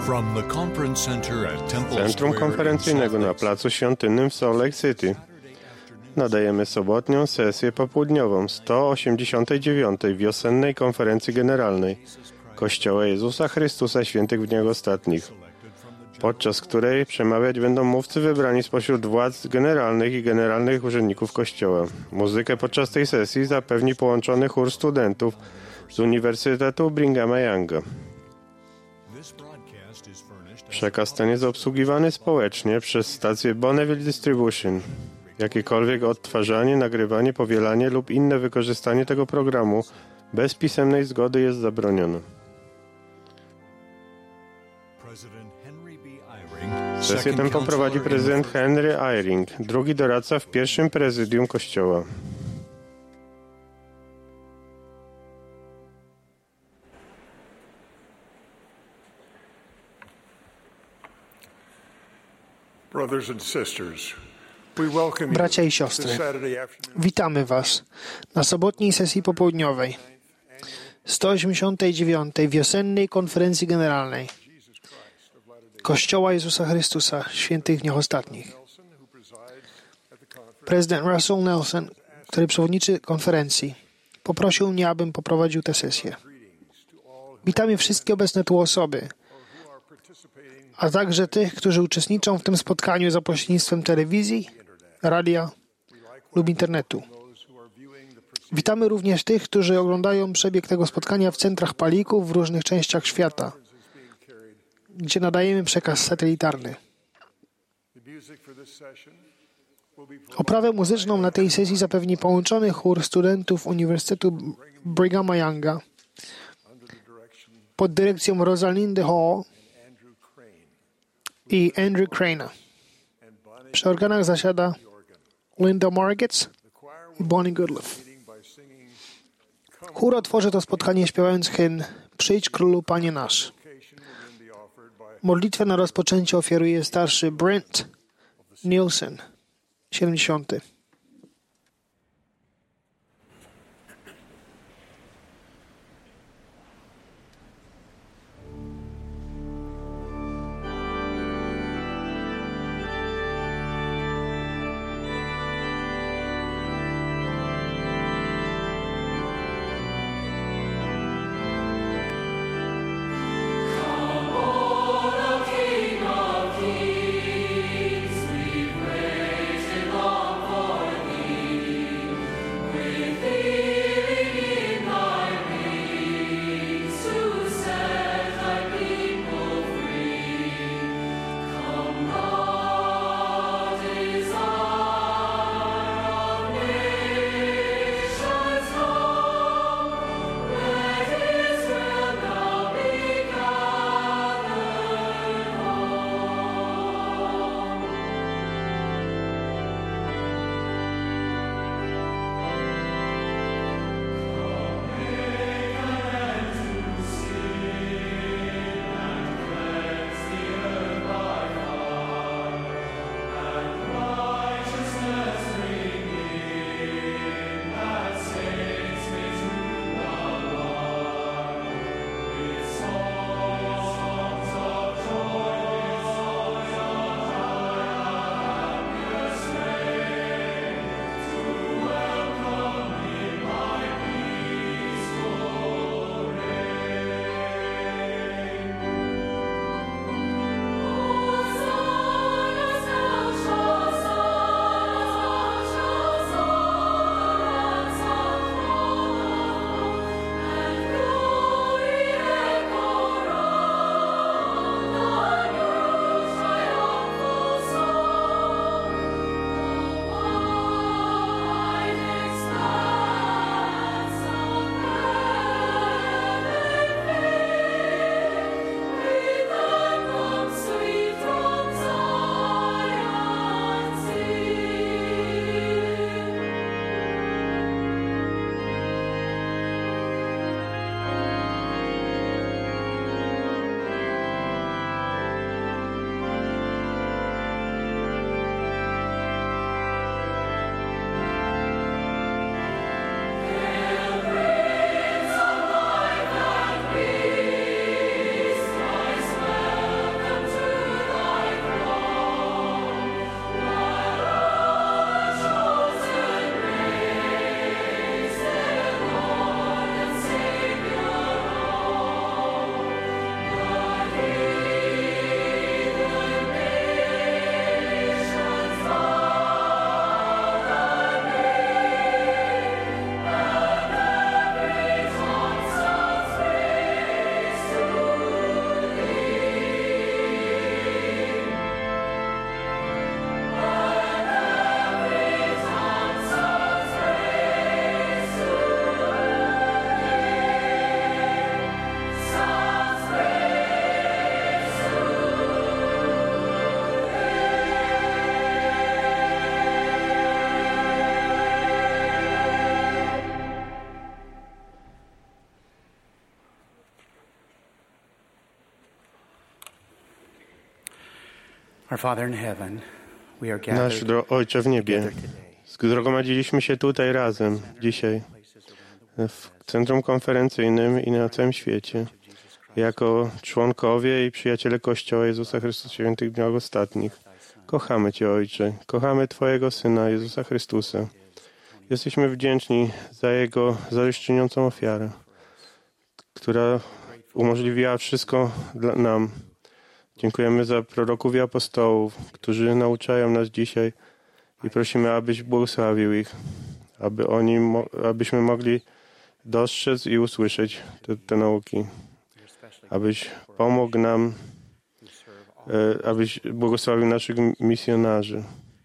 Centrum konferencyjnego na Placu Świątynnym w Salt Lake City. Nadajemy sobotnią sesję popołudniową 189. Wiosennej Konferencji Generalnej Kościoła Jezusa Chrystusa Świętych w Dniach Ostatnich, podczas której przemawiać będą mówcy wybrani spośród władz generalnych i generalnych urzędników Kościoła. Muzykę podczas tej sesji zapewni połączony chór studentów z Uniwersytetu Brighama Younga. Przekaz ten jest obsługiwany społecznie przez stację Bonneville Distribution. Jakiekolwiek odtwarzanie, nagrywanie, powielanie lub inne wykorzystanie tego programu bez pisemnej zgody jest zabronione. Sesję tę poprowadzi prezydent Henry Eyring, drugi doradca w pierwszym prezydium Kościoła. Bracia i siostry, witamy Was na sobotniej sesji popołudniowej 189. Wiosennej Konferencji Generalnej Kościoła Jezusa Chrystusa Świętych w Dniach Ostatnich. Prezydent Russell Nelson, który przewodniczy konferencji, poprosił mnie, abym poprowadził tę sesję. Witamy wszystkie obecne tu osoby, a także tych, którzy uczestniczą w tym spotkaniu za pośrednictwem telewizji, radia lub internetu. Witamy również tych, którzy oglądają przebieg tego spotkania w centrach palików w różnych częściach świata, gdzie nadajemy przekaz satelitarny. Oprawę muzyczną na tej sesji zapewni połączony chór studentów Uniwersytetu Brighama Younga pod dyrekcją Rosalindy Hall i Andrew Crane'a. Przy organach zasiada Linda Margetts i Bonnie Goodliff. Chór otworzy to spotkanie śpiewając hymn Przyjdź Królu Panie Nasz. Modlitwę na rozpoczęcie ofiaruje starszy Brent Nielsen, 70. King of Kings, we praise Him long for Our Father in heaven, we are Nasz gathered Ojcze w niebie, together today. zgromadziliśmy się tutaj razem dzisiaj w centrum konferencyjnym i na całym świecie jako członkowie i przyjaciele Kościoła Jezusa Chrystusa Świętych Dni Ostatnich. Kochamy Cię, Ojcze. Kochamy Twojego Syna, Jezusa Chrystusa. Jesteśmy wdzięczni za Jego zadośćuczyniącą ofiarę, która umożliwiła wszystko dla nam. Dziękujemy za proroków i apostołów, którzy nauczają nas dzisiaj i prosimy, abyś błogosławił ich, abyśmy mogli dostrzec i usłyszeć te nauki. Abyś pomógł nam, abyś błogosławił naszych misjonarzy,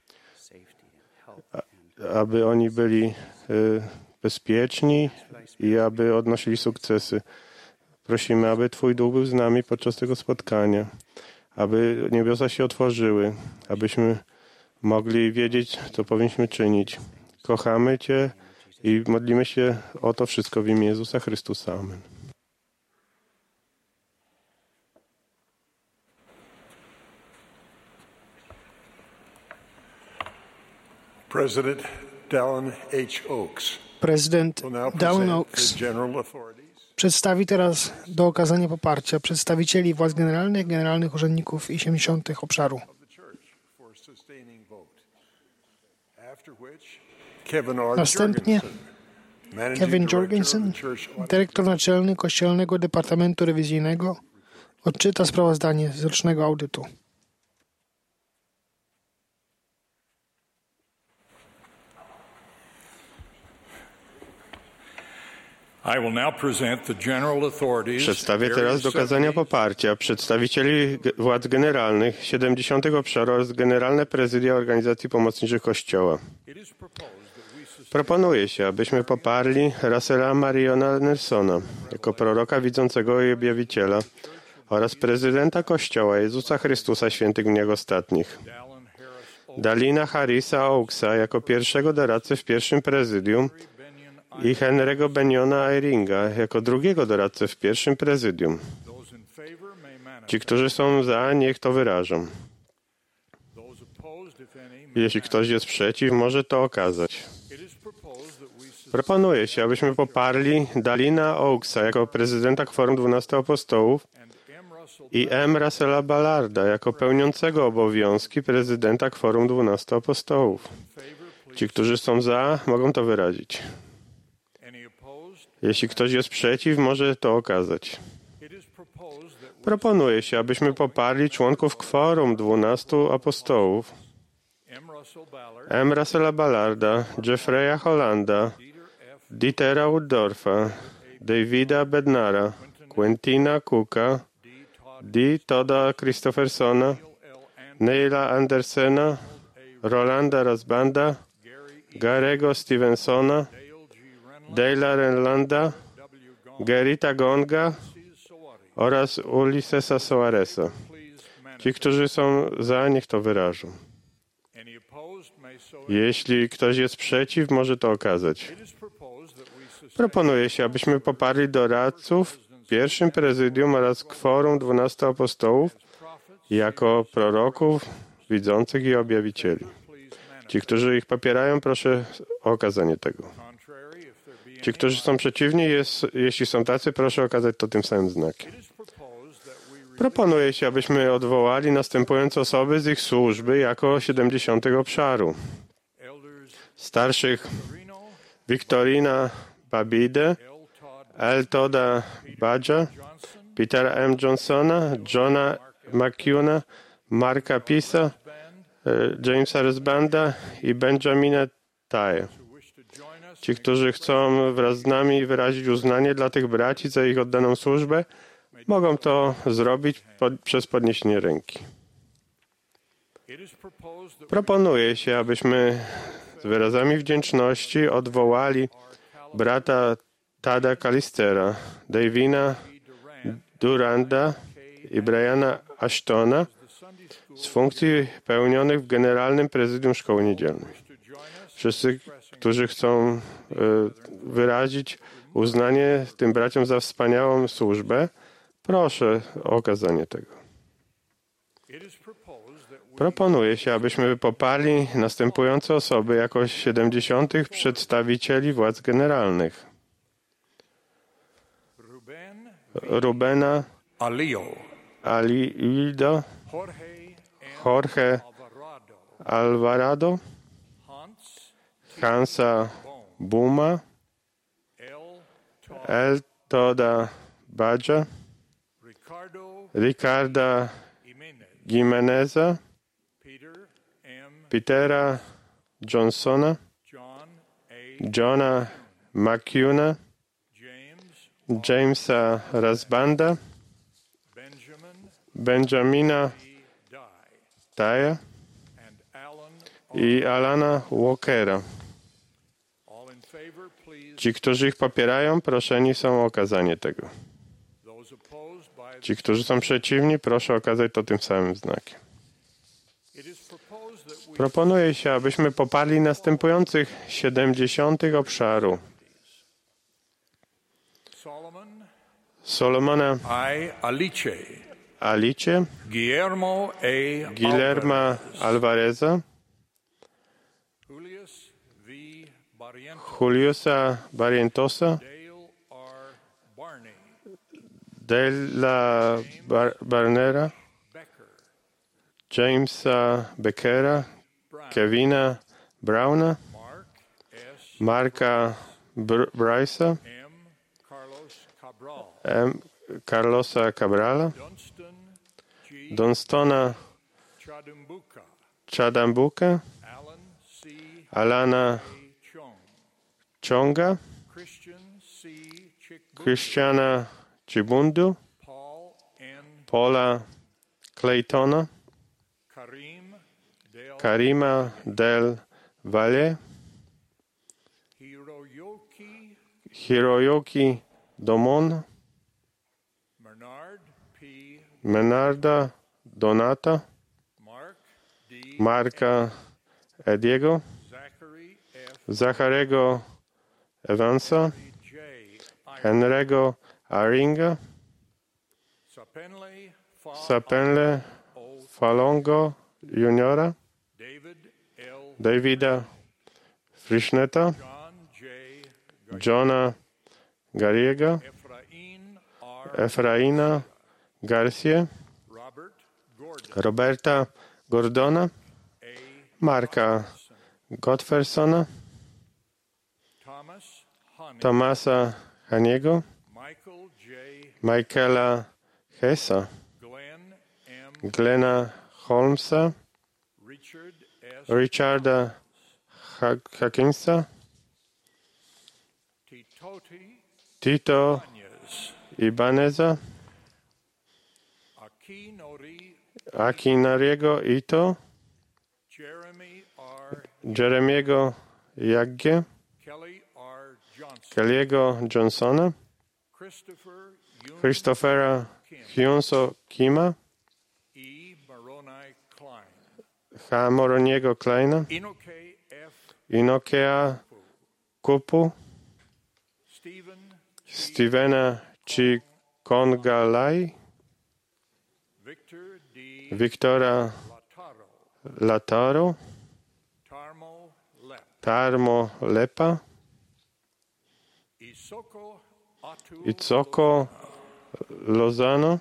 aby oni byli bezpieczni i aby odnosili sukcesy. Prosimy, aby Twój Duch był z nami podczas tego spotkania, aby niebiosa się otworzyły, abyśmy mogli wiedzieć, co powinniśmy czynić. Kochamy Cię i modlimy się o to wszystko w imię Jezusa Chrystusa. Amen. President Dallin H. Oaks Prezydent will now Dallin present Oaks the general authorities przedstawi teraz do okazania poparcia przedstawicieli władz generalnych, generalnych urzędników i 70 obszaru. of the church for sustaining vote. After which, Kevin R. Następnie Jorgensen, Managing Kevin Director of Jorgensen, the Church Audit dyrektor naczelny Kościelnego Departamentu Rewizyjnego, odczyta sprawozdanie z rocznego audytu. I will now present the general authorities. Przedstawię teraz do okazania poparcia przedstawicieli władz generalnych 70 obszaru oraz Generalne Prezydia Organizacji Pomocniczych Kościoła. Proponuje się, abyśmy poparli Russella Mariona Nelsona jako proroka widzącego i objawiciela oraz prezydenta Kościoła Jezusa Chrystusa Świętych Dniach Ostatnich. Dallina Harrisa Oaksa jako pierwszego doradcę w pierwszym prezydium i Henry'ego Beniona Eyringa jako drugiego doradcę w pierwszym prezydium. Ci, którzy są za, niech to wyrażą. Jeśli ktoś jest przeciw, może to okazać. Proponuje się, abyśmy poparli Dallina Oaksa jako prezydenta Kworum 12 Apostołów i M. Russella Ballarda jako pełniącego obowiązki prezydenta Kworum 12 Apostołów. Ci, którzy są za, mogą to wyrazić. Jeśli ktoś jest przeciw, może to okazać. Proponuje się, abyśmy poparli członków Kworum 12 Apostołów, M. Russella Ballarda, Jeffrey'a Hollanda, Dietera Woodorfa, Davida Bednara, Quentina Cooka, D. Todda Christophersona, Neila Andersena, Rolanda Rasbanda, Gary'ego Stevensona, Dale'a Renlanda, Gerita Gonga oraz Ulyssesa Soaresa. Ci, którzy są za, niech to wyrażą. Jeśli ktoś jest przeciw, może to okazać. Proponuje się, abyśmy poparli doradców w pierwszym prezydium oraz Kworum 12 Apostołów jako proroków, widzących i objawicieli. Ci, którzy ich popierają, proszę o okazanie tego. Ci, którzy są przeciwni, jeśli są tacy, proszę okazać to tym samym znakiem. Proponuję się, abyśmy odwołali następujące osoby z ich służby jako 70 obszaru. Starszych Victorina Babide, L. Todda Badja, Petera M. Johnsona, Johna McCuna, Marka Pisa, Jamesa Resbanda i Benjamina Taye. Ci, którzy chcą wraz z nami wyrazić uznanie dla tych braci za ich oddaną służbę, mogą to zrobić przez podniesienie ręki. Proponuję się, abyśmy z wyrazami wdzięczności odwołali brata Tada Calistera, Davina Duranda i Briana Ashtona z funkcji pełnionych w Generalnym Prezydium Szkoły Niedzielnej. Wszyscy, którzy chcą wyrazić uznanie tym braciom za wspaniałą służbę, proszę o okazanie tego. Proponuje się, abyśmy poparli następujące osoby jako 70. przedstawicieli władz generalnych. Rubena Alildo, Jorge Alvarado, Hansa Buma, El Toda Badja, Ricarda Jimeneza, Petera Johnsona, Johna McCuna, Jamesa Rasbanda, Benjamina Taya i Alana Walkera. Ci, którzy ich popierają, proszeni są o okazanie tego. Ci, którzy są przeciwni, proszę okazać to tym samym znakiem. Proponuje się, abyśmy poparli następujących 70 obszaru. Solomona Alicie, Guillerma Alvareza, Juliusa Barrientosa, Della Barnera, Jamesa Beckera, Kevina Browna, Marka Bryce'a, M. Carlosa Cabrala, Dunstona Chadambuka, Alana Chonga, Christiana Chibundu, Paula Claytona, Karima Del Valle, Hiroyuki Domon, Menarda Donata, Marka Ediego, Zacharego Evansa, Henry'ego Aringa, Sapenle Falongo Juniora, Davida Frishneta, Johna Gariega, Efraina Garcia, Roberta Gordona, Marka Gottfersona, Tomasa Haniego, Michaela Hessa, Glena Holmesa, Richarda Hackinsa, Tito Ibaneza, Akinariego Ito, Jeremiego Jagge, Kelly'ego Johnsona, Christophera Hyunso Kima, H. Moroniego Kleina, Inokea Kupu, Stevena Chikongalai, Wiktora Lataro, Tarmo Lepa, Itzoko Lozano,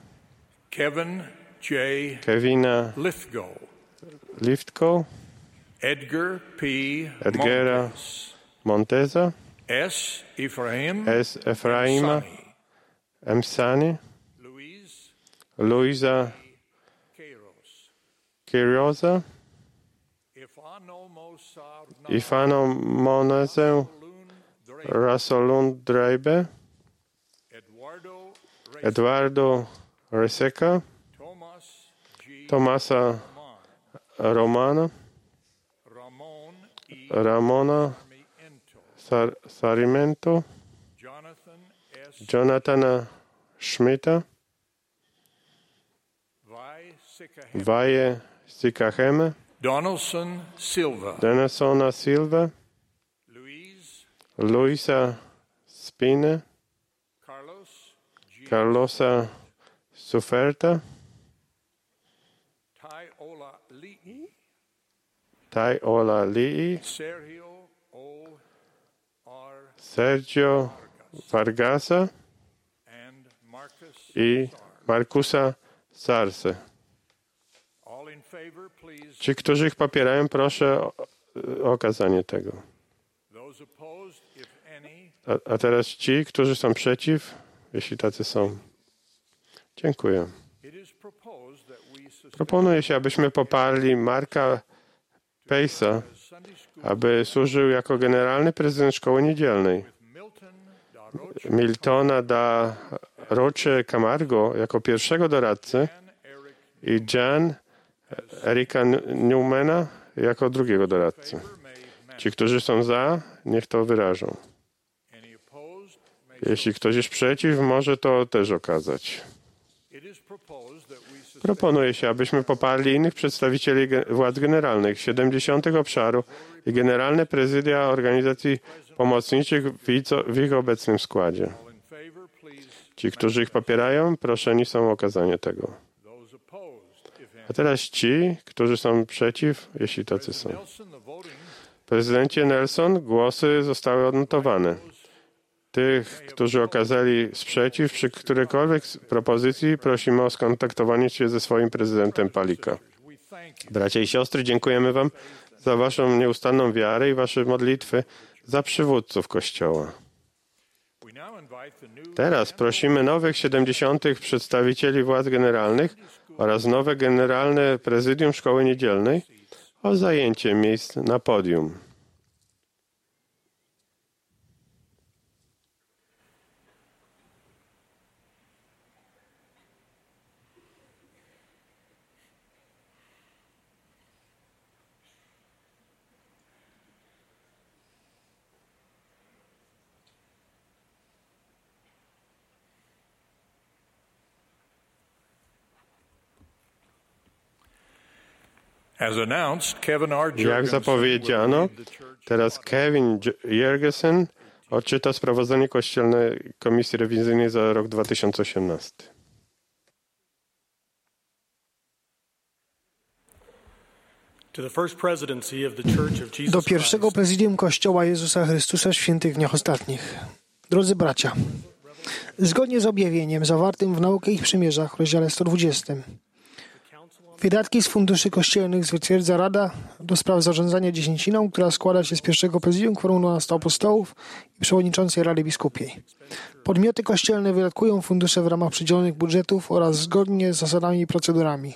Kevina Liftko, Edgara Monteza, S. Efraima Msani, Luisa Kirosa, Ifano Monazeu Rasolund Dreibe, Eduardo Reseca, Tomasa Romana, Ramona Sarimento, Jonathana Schmidta, Vaje Sikaheme, Donelsona Silva, Luisa Spine, Carlosa Suferta, Tai Olalii, Sergio Vargasa i Marcusa Sarse. Ci, którzy ich popierają, proszę o okazanie tego. A teraz ci, którzy są przeciw, jeśli tacy są. Dziękuję. Proponuję się, abyśmy poparli Marka Pace'a, aby służył jako generalny prezydent szkoły niedzielnej. Miltona da Roche Camargo jako pierwszego doradcę i Jan Erika Newmana jako drugiego doradcę. Ci, którzy są za, niech to wyrażą. Jeśli ktoś jest przeciw, może to też okazać. Proponuję się, abyśmy poparli innych przedstawicieli władz generalnych, 70 obszaru i generalne prezydia organizacji pomocniczych w ich obecnym składzie. Ci, którzy ich popierają, proszeni są o okazanie tego. A teraz ci, którzy są przeciw, jeśli tacy są. Prezydencie Nelson, głosy zostały odnotowane. Tych, którzy okazali sprzeciw przy którejkolwiek propozycji, prosimy o skontaktowanie się ze swoim prezydentem Palika. Bracia i siostry, dziękujemy Wam za Waszą nieustanną wiarę i Wasze modlitwy za przywódców Kościoła. Teraz prosimy nowych 70 przedstawicieli władz generalnych oraz nowe generalne prezydium Szkoły Niedzielnej o zajęcie miejsc na podium. Jak zapowiedziano, teraz Kevin Jurgensen odczyta sprawozdanie Kościelnej Komisji Rewizyjnej za rok 2018. Do pierwszego prezydium Kościoła Jezusa Chrystusa w świętych dniach ostatnich. Drodzy bracia, zgodnie z objawieniem zawartym w Naukę i Przymierzach w rozdziale 120, wydatki z funduszy kościelnych zatwierdza Rada do spraw zarządzania dziesięciną, która składa się z pierwszego prezydium kworum 12 apostołów i przewodniczącej Rady Biskupiej. Podmioty kościelne wydatkują fundusze w ramach przydzielonych budżetów oraz zgodnie z zasadami i procedurami.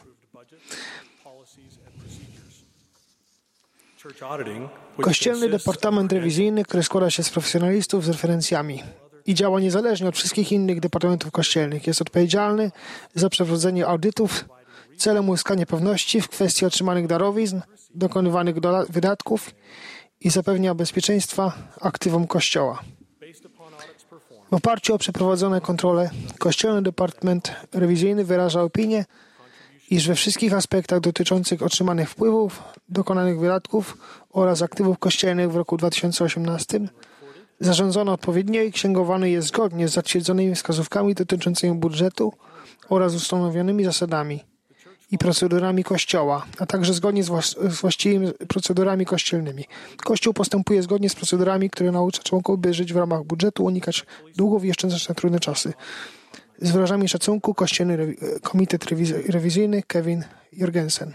Kościelny Departament Rewizyjny, który składa się z profesjonalistów z referencjami i działa niezależnie od wszystkich innych departamentów kościelnych, jest odpowiedzialny za przeprowadzenie audytów celem uzyskania pewności w kwestii otrzymanych darowizn, dokonywanych wydatków i zapewnia bezpieczeństwa aktywom Kościoła. W oparciu o przeprowadzone kontrole, Kościelny Departament Rewizyjny wyraża opinię, iż we wszystkich aspektach dotyczących otrzymanych wpływów, dokonanych wydatków oraz aktywów kościelnych w roku 2018 zarządzono odpowiednio i księgowany jest zgodnie z zatwierdzonymi wskazówkami dotyczącymi budżetu oraz ustanowionymi zasadami i procedurami Kościoła, a także zgodnie z właściwymi procedurami kościelnymi. Kościół postępuje zgodnie z procedurami, które naucza członków, by żyć w ramach budżetu, unikać długów i oszczędzać na trudne czasy. Z wyrażami szacunku, Kościelny Komitet Rewizyjny Kevin Jurgensen.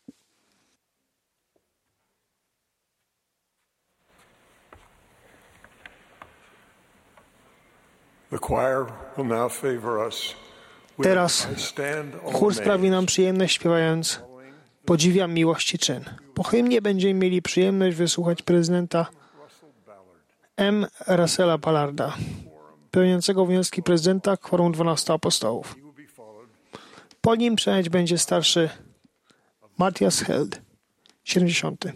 Teraz chór sprawi nam przyjemność śpiewając Podziwiam miłości czyn. Po hymnie będziemy mieli przyjemność wysłuchać prezydenta M. Russella Ballarda, pełniącego obowiązki prezydenta kworum 12 apostołów. Po nim przejąć będzie starszy Matthias Held, 70.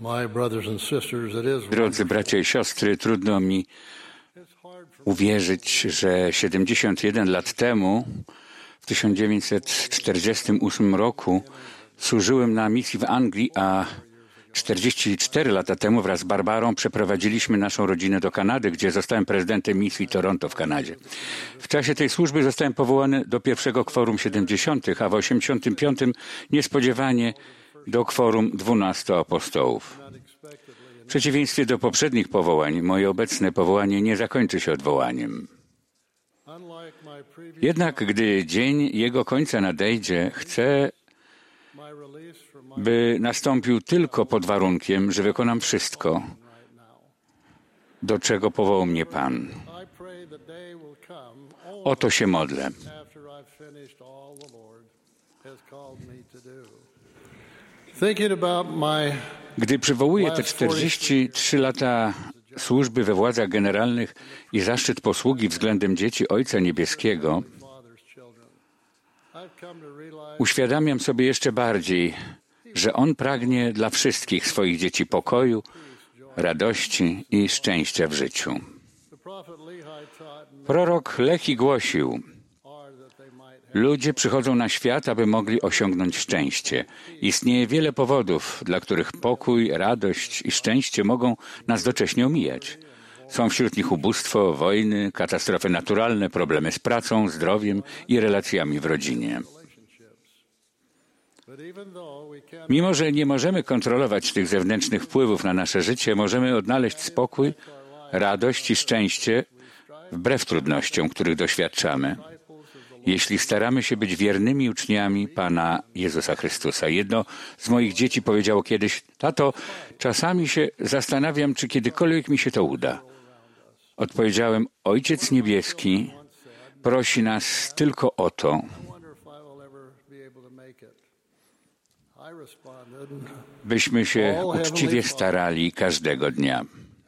Drodzy bracia i siostry, trudno mi uwierzyć, że 71 lat temu, w 1948 roku, służyłem na misji w Anglii, a 44 lata temu wraz z Barbarą przeprowadziliśmy naszą rodzinę do Kanady, gdzie zostałem prezydentem misji Toronto w Kanadzie. W czasie tej służby zostałem powołany do pierwszego kworum 70, a w 85 niespodziewanie do kworum 12 apostołów. W przeciwieństwie do poprzednich powołań, moje obecne powołanie nie zakończy się odwołaniem. Jednak gdy dzień jego końca nadejdzie, chcę, by nastąpił tylko pod warunkiem, że wykonam wszystko, do czego powołał mnie Pan. O to się modlę. Gdy przywołuję te 43 lata służby we władzach generalnych i zaszczyt posługi względem dzieci Ojca Niebieskiego, uświadamiam sobie jeszcze bardziej, że On pragnie dla wszystkich swoich dzieci pokoju, radości i szczęścia w życiu. Prorok Lehi głosił: ludzie przychodzą na świat, aby mogli osiągnąć szczęście. Istnieje wiele powodów, dla których pokój, radość i szczęście mogą nas docześnie omijać. Są wśród nich ubóstwo, wojny, katastrofy naturalne, problemy z pracą, zdrowiem i relacjami w rodzinie. Mimo że nie możemy kontrolować tych zewnętrznych wpływów na nasze życie, możemy odnaleźć spokój, radość i szczęście wbrew trudnościom, których doświadczamy, jeśli staramy się być wiernymi uczniami Pana Jezusa Chrystusa. Jedno z moich dzieci powiedziało kiedyś: tato, czasami się zastanawiam, czy kiedykolwiek mi się to uda. Odpowiedziałem: Ojciec Niebieski prosi nas tylko o to, byśmy się uczciwie starali każdego dnia.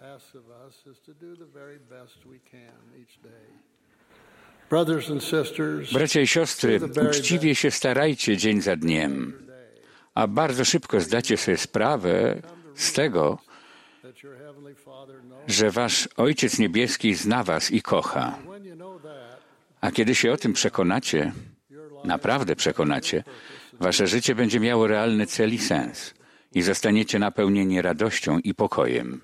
Bracia i siostry, uczciwie się starajcie dzień za dniem, a bardzo szybko zdacie sobie sprawę z tego, że wasz Ojciec Niebieski zna was i kocha. A kiedy się o tym przekonacie, naprawdę przekonacie, wasze życie będzie miało realny cel i sens i zostaniecie napełnieni radością i pokojem.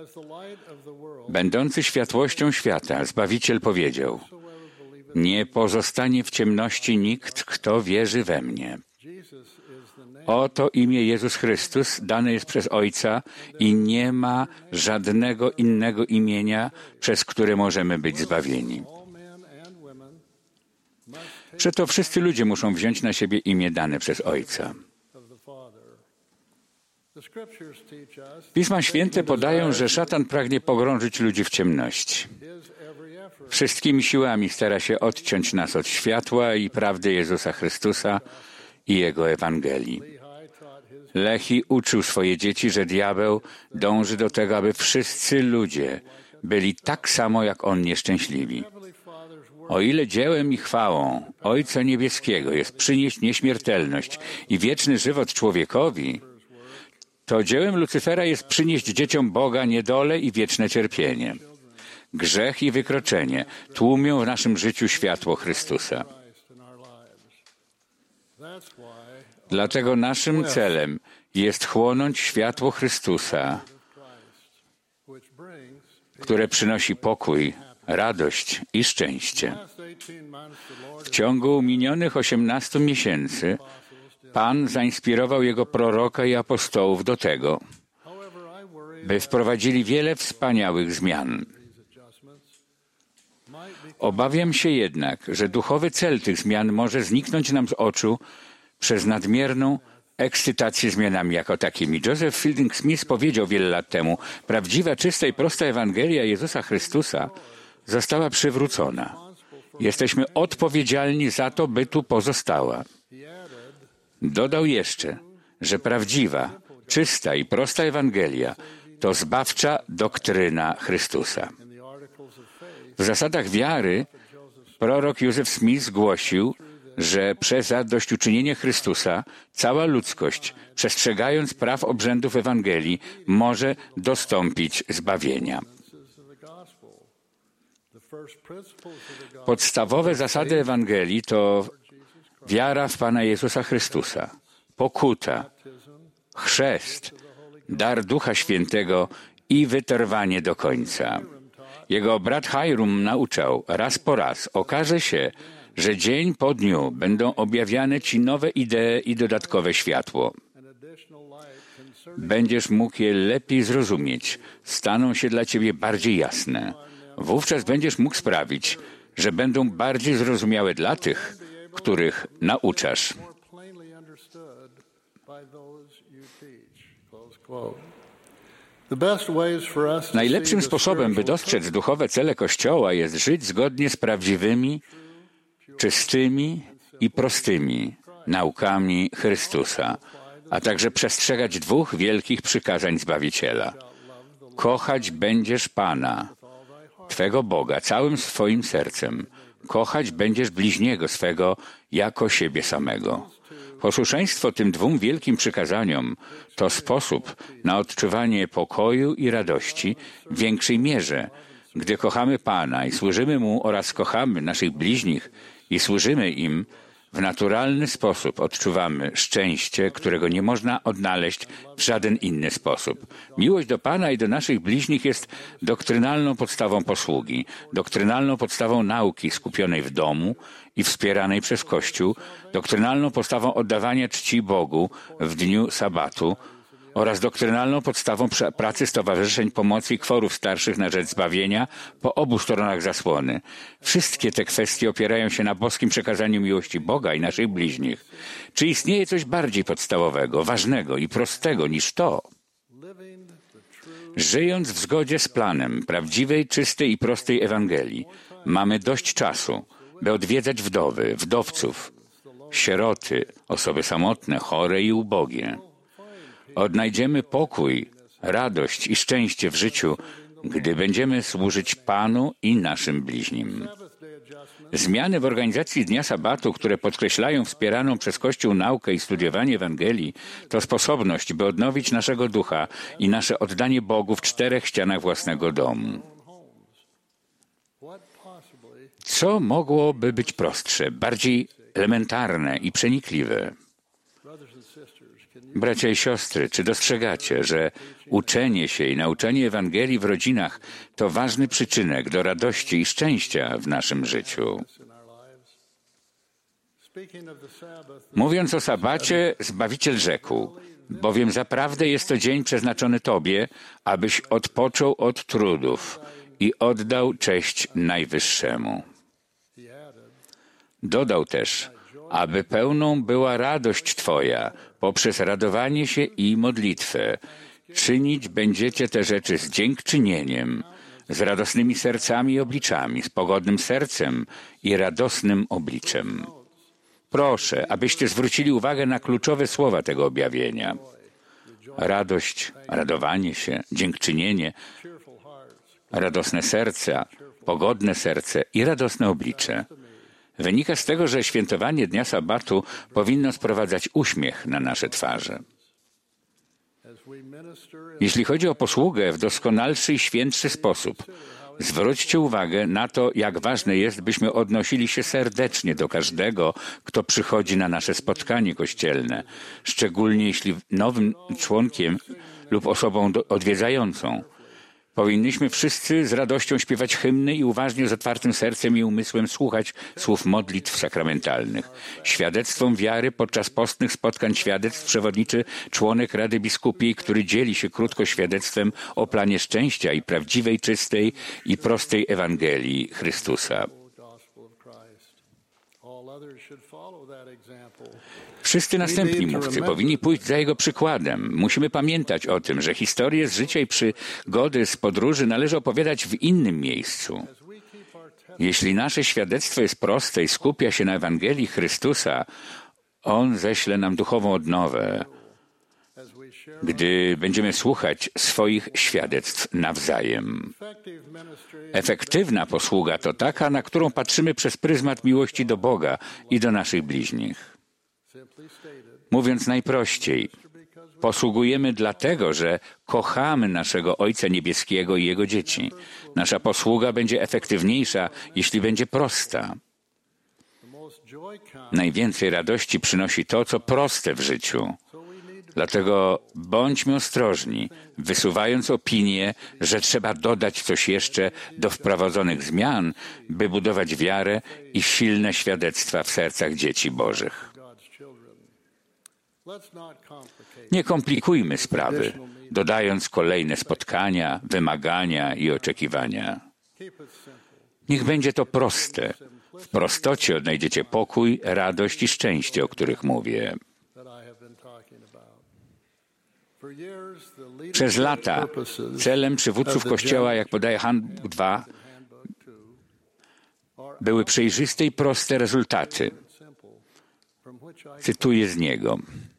Będący światłością świata, Zbawiciel powiedział: nie pozostanie w ciemności nikt, kto wierzy we mnie. Oto imię Jezus Chrystus dane jest przez Ojca i nie ma żadnego innego imienia, przez które możemy być zbawieni. Przeto wszyscy ludzie muszą wziąć na siebie imię dane przez Ojca. Pisma Święte podają, że szatan pragnie pogrążyć ludzi w ciemności. Wszystkimi siłami stara się odciąć nas od światła i prawdy Jezusa Chrystusa i Jego Ewangelii. Lehi uczył swoje dzieci, że diabeł dąży do tego, aby wszyscy ludzie byli tak samo jak on nieszczęśliwi. O ile dziełem i chwałą Ojca Niebieskiego jest przynieść nieśmiertelność i wieczny żywot człowiekowi, to dziełem Lucyfera jest przynieść dzieciom Boga niedolę i wieczne cierpienie. Grzech i wykroczenie tłumią w naszym życiu światło Chrystusa. Dlatego naszym celem jest chłonąć światło Chrystusa, które przynosi pokój, radość i szczęście. W ciągu minionych 18 miesięcy Pan zainspirował Jego proroka i apostołów do tego, by wprowadzili wiele wspaniałych zmian. Obawiam się jednak, że duchowy cel tych zmian może zniknąć nam z oczu przez nadmierną ekscytację zmianami jako takimi. Joseph Fielding Smith powiedział wiele lat temu: prawdziwa, czysta i prosta Ewangelia Jezusa Chrystusa została przywrócona. Jesteśmy odpowiedzialni za to, by tu pozostała. Dodał jeszcze, że prawdziwa, czysta i prosta Ewangelia to zbawcza doktryna Chrystusa. W zasadach wiary prorok Joseph Smith głosił, że przez zadośćuczynienie Chrystusa cała ludzkość, przestrzegając praw obrzędów Ewangelii, może dostąpić zbawienia. Podstawowe zasady Ewangelii to wiara w Pana Jezusa Chrystusa, pokuta, chrzest, dar Ducha Świętego i wytrwanie do końca. Jego brat Hiram nauczał, raz po raz okaże się, że dzień po dniu będą objawiane Ci nowe idee i dodatkowe światło. Będziesz mógł je lepiej zrozumieć, staną się dla Ciebie bardziej jasne. Wówczas będziesz mógł sprawić, że będą bardziej zrozumiałe dla tych, których nauczasz. Najlepszym sposobem, by dostrzec duchowe cele Kościoła, jest żyć zgodnie z prawdziwymi, czystymi i prostymi naukami Chrystusa, a także przestrzegać dwóch wielkich przykazań Zbawiciela. Kochać będziesz Pana, Twego Boga, całym swoim sercem. Kochać będziesz bliźniego swego jako siebie samego. Posłuszeństwo tym dwóm wielkim przykazaniom to sposób na odczuwanie pokoju i radości w większej mierze, gdy kochamy Pana i służymy Mu oraz kochamy naszych bliźnich i służymy im. W naturalny sposób odczuwamy szczęście, którego nie można odnaleźć w żaden inny sposób. Miłość do Pana i do naszych bliźnich jest doktrynalną podstawą posługi, doktrynalną podstawą nauki skupionej w domu i wspieranej przez Kościół, doktrynalną podstawą oddawania czci Bogu w dniu sabatu oraz doktrynalną podstawą pracy stowarzyszeń pomocy i kworów starszych na rzecz zbawienia po obu stronach zasłony. Wszystkie te kwestie opierają się na boskim przekazaniu miłości Boga i naszych bliźnich. Czy istnieje coś bardziej podstawowego, ważnego i prostego niż to? Żyjąc w zgodzie z planem prawdziwej, czystej i prostej Ewangelii, mamy dość czasu, by odwiedzać wdowy, wdowców, sieroty, osoby samotne, chore i ubogie. Odnajdziemy pokój, radość i szczęście w życiu, gdy będziemy służyć Panu i naszym bliźnim. Zmiany w organizacji Dnia Sabatu, które podkreślają wspieraną przez Kościół naukę i studiowanie Ewangelii, to sposobność, by odnowić naszego ducha i nasze oddanie Bogu w czterech ścianach własnego domu. Co mogłoby być prostsze, bardziej elementarne i przenikliwe? Bracia i siostry, czy dostrzegacie, że uczenie się i nauczanie Ewangelii w rodzinach to ważny przyczynek do radości i szczęścia w naszym życiu? Mówiąc o sabacie, Zbawiciel rzekł, bowiem zaprawdę jest to dzień przeznaczony Tobie, abyś odpoczął od trudów i oddał cześć Najwyższemu. Dodał też, aby pełną była radość Twoja poprzez radowanie się i modlitwę. Czynić będziecie te rzeczy z dziękczynieniem, z radosnymi sercami i obliczami, z pogodnym sercem i radosnym obliczem. Proszę, abyście zwrócili uwagę na kluczowe słowa tego objawienia. Radość, radowanie się, dziękczynienie, radosne serca, pogodne serce i radosne oblicze. Wynika z tego, że świętowanie Dnia Sabatu powinno sprowadzać uśmiech na nasze twarze. Jeśli chodzi o posługę w doskonalszy i świętszy sposób, zwróćcie uwagę na to, jak ważne jest, byśmy odnosili się serdecznie do każdego, kto przychodzi na nasze spotkanie kościelne, szczególnie jeśli nowym członkiem lub osobą odwiedzającą. Powinniśmy wszyscy z radością śpiewać hymny i uważnie z otwartym sercem i umysłem słuchać słów modlitw sakramentalnych. Świadectwom wiary podczas postnych spotkań świadectw przewodniczy członek Rady Biskupiej, który dzieli się krótko świadectwem o planie szczęścia i prawdziwej, czystej i prostej Ewangelii Chrystusa. Wszyscy następni mówcy powinni pójść za jego przykładem. Musimy pamiętać o tym, że historię z życia i przygody z podróży należy opowiadać w innym miejscu. Jeśli nasze świadectwo jest proste i skupia się na Ewangelii Chrystusa, On ześle nam duchową odnowę. gdy będziemy słuchać swoich świadectw nawzajem. Efektywna posługa to taka, na którą patrzymy przez pryzmat miłości do Boga i do naszych bliźnich. Mówiąc najprościej, posługujemy dlatego, że kochamy naszego Ojca Niebieskiego i Jego dzieci. Nasza posługa będzie efektywniejsza, jeśli będzie prosta. Najwięcej radości przynosi to, co proste w życiu. Dlatego bądźmy ostrożni, wysuwając opinię, że trzeba dodać coś jeszcze do wprowadzonych zmian, by budować wiarę i silne świadectwa w sercach dzieci Bożych. Nie komplikujmy sprawy, dodając kolejne spotkania, wymagania i oczekiwania. Niech będzie to proste. W prostocie odnajdziecie pokój, radość i szczęście, o których mówię. Przez lata celem przywódców Kościoła, jak podaje Handbook 2, były przejrzyste i proste rezultaty. Cytuję z niego.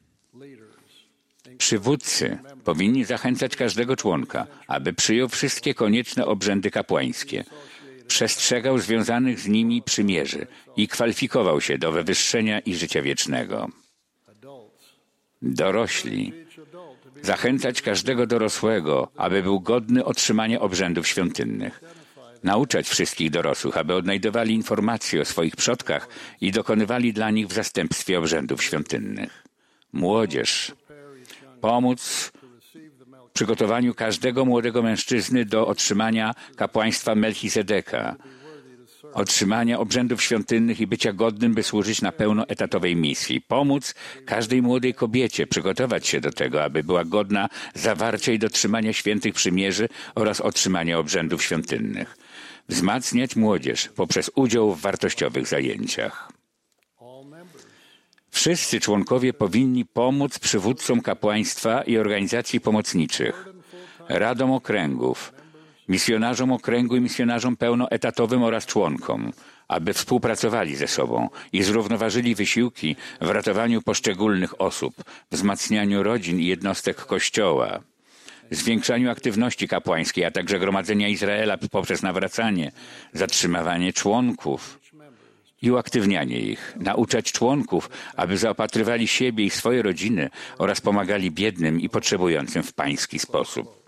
Przywódcy powinni zachęcać każdego członka, aby przyjął wszystkie konieczne obrzędy kapłańskie, przestrzegał związanych z nimi przymierzy i kwalifikował się do wywyższenia i życia wiecznego. Dorośli zachęcać każdego dorosłego, aby był godny otrzymania obrzędów świątynnych. Nauczać wszystkich dorosłych, aby odnajdowali informacje o swoich przodkach i dokonywali dla nich w zastępstwie obrzędów świątynnych. Młodzież. Pomóc w przygotowaniu każdego młodego mężczyzny do otrzymania kapłaństwa Melchizedeka, otrzymania obrzędów świątynnych i bycia godnym, by służyć na pełnoetatowej misji. Pomóc każdej młodej kobiecie przygotować się do tego, aby była godna zawarcia i dotrzymania świętych przymierzy oraz otrzymania obrzędów świątynnych. Wzmacniać młodzież poprzez udział w wartościowych zajęciach. Wszyscy członkowie powinni pomóc przywódcom kapłaństwa i organizacji pomocniczych, radom okręgów, misjonarzom okręgu i misjonarzom pełnoetatowym oraz członkom, aby współpracowali ze sobą i zrównoważyli wysiłki w ratowaniu poszczególnych osób, wzmacnianiu rodzin i jednostek Kościoła, zwiększaniu aktywności kapłańskiej, a także gromadzenia Izraela poprzez nawracanie, zatrzymywanie członków i uaktywnianie ich, nauczać członków, aby zaopatrywali siebie i swoje rodziny oraz pomagali biednym i potrzebującym w pański sposób.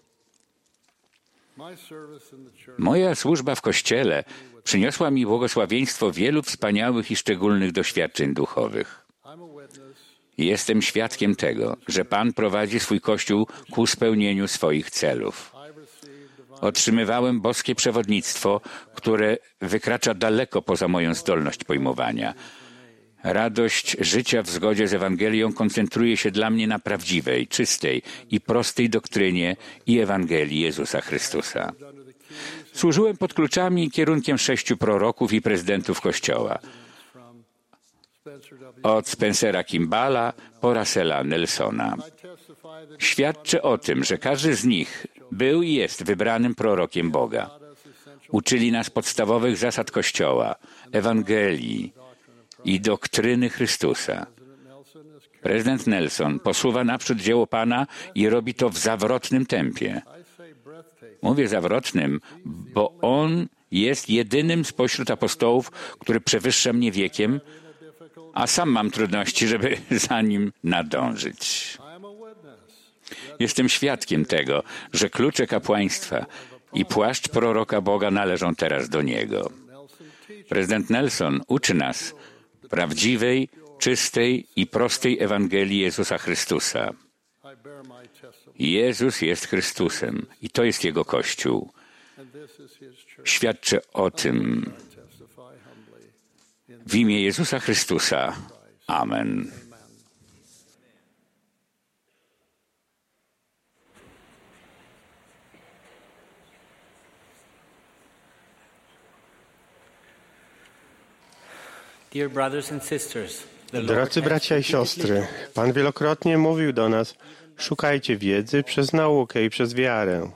Moja służba w Kościele przyniosła mi błogosławieństwo wielu wspaniałych i szczególnych doświadczeń duchowych. Jestem świadkiem tego, że Pan prowadzi swój Kościół ku spełnieniu swoich celów. Otrzymywałem boskie przewodnictwo, które wykracza daleko poza moją zdolność pojmowania. Radość życia w zgodzie z Ewangelią koncentruje się dla mnie na prawdziwej, czystej i prostej doktrynie i Ewangelii Jezusa Chrystusa. Służyłem pod kluczami i kierunkiem 6 proroków i prezydentów Kościoła. Od Spencera Kimballa po Russella Nelsona. Świadczę o tym, że każdy z nich był i jest wybranym prorokiem Boga. Uczyli nas podstawowych zasad Kościoła, Ewangelii i doktryny Chrystusa. Prezydent Nelson posuwa naprzód dzieło Pana i robi to w zawrotnym tempie. Mówię zawrotnym, bo on jest jedynym spośród apostołów, który przewyższa mnie wiekiem, a sam mam trudności, żeby za nim nadążyć. Jestem świadkiem tego, że klucze kapłaństwa i płaszcz proroka Boga należą teraz do niego. Prezydent Nelson uczy nas prawdziwej, czystej i prostej Ewangelii Jezusa Chrystusa. Jezus jest Chrystusem i to jest Jego Kościół. Świadczę o tym w imię Jezusa Chrystusa. Amen. Drodzy bracia i siostry, Pan wielokrotnie mówił do nas: szukajcie wiedzy przez naukę i przez wiarę.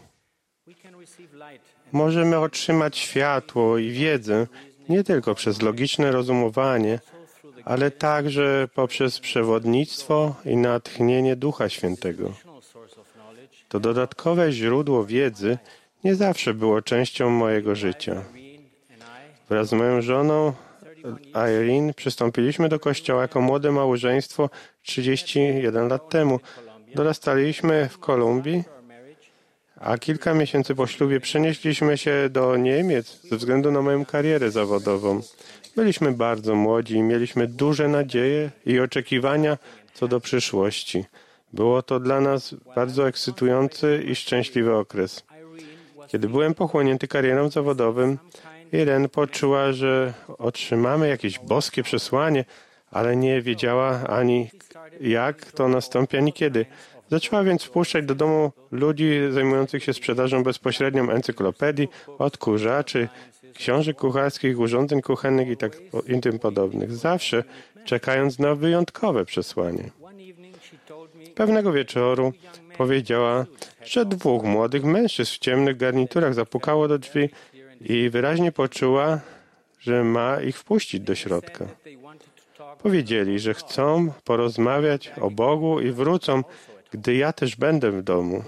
Możemy otrzymać światło i wiedzę nie tylko przez logiczne rozumowanie, ale także poprzez przewodnictwo i natchnienie Ducha Świętego. To dodatkowe źródło wiedzy nie zawsze było częścią mojego życia. Wraz z moją żoną Irene przystąpiliśmy do kościoła jako młode małżeństwo 31 lat temu. Dorastaliśmy w Kolumbii, a kilka miesięcy po ślubie przenieśliśmy się do Niemiec ze względu na moją karierę zawodową. Byliśmy bardzo młodzi i mieliśmy duże nadzieje i oczekiwania co do przyszłości. Było to dla nas bardzo ekscytujący i szczęśliwy okres. Kiedy byłem pochłonięty karierą zawodową, Irene poczuła, że otrzymamy jakieś boskie przesłanie, ale nie wiedziała ani jak to nastąpi, ani kiedy. Zaczęła więc wpuszczać do domu ludzi zajmujących się sprzedażą bezpośrednią encyklopedii, odkurzaczy, książek kucharskich, urządzeń kuchennych i tym podobnych, zawsze czekając na wyjątkowe przesłanie. Pewnego wieczoru powiedziała, że dwóch młodych mężczyzn w ciemnych garniturach zapukało do drzwi i wyraźnie poczuła, że ma ich wpuścić do środka. Powiedzieli, że chcą porozmawiać o Bogu i wrócą, gdy ja też będę w domu.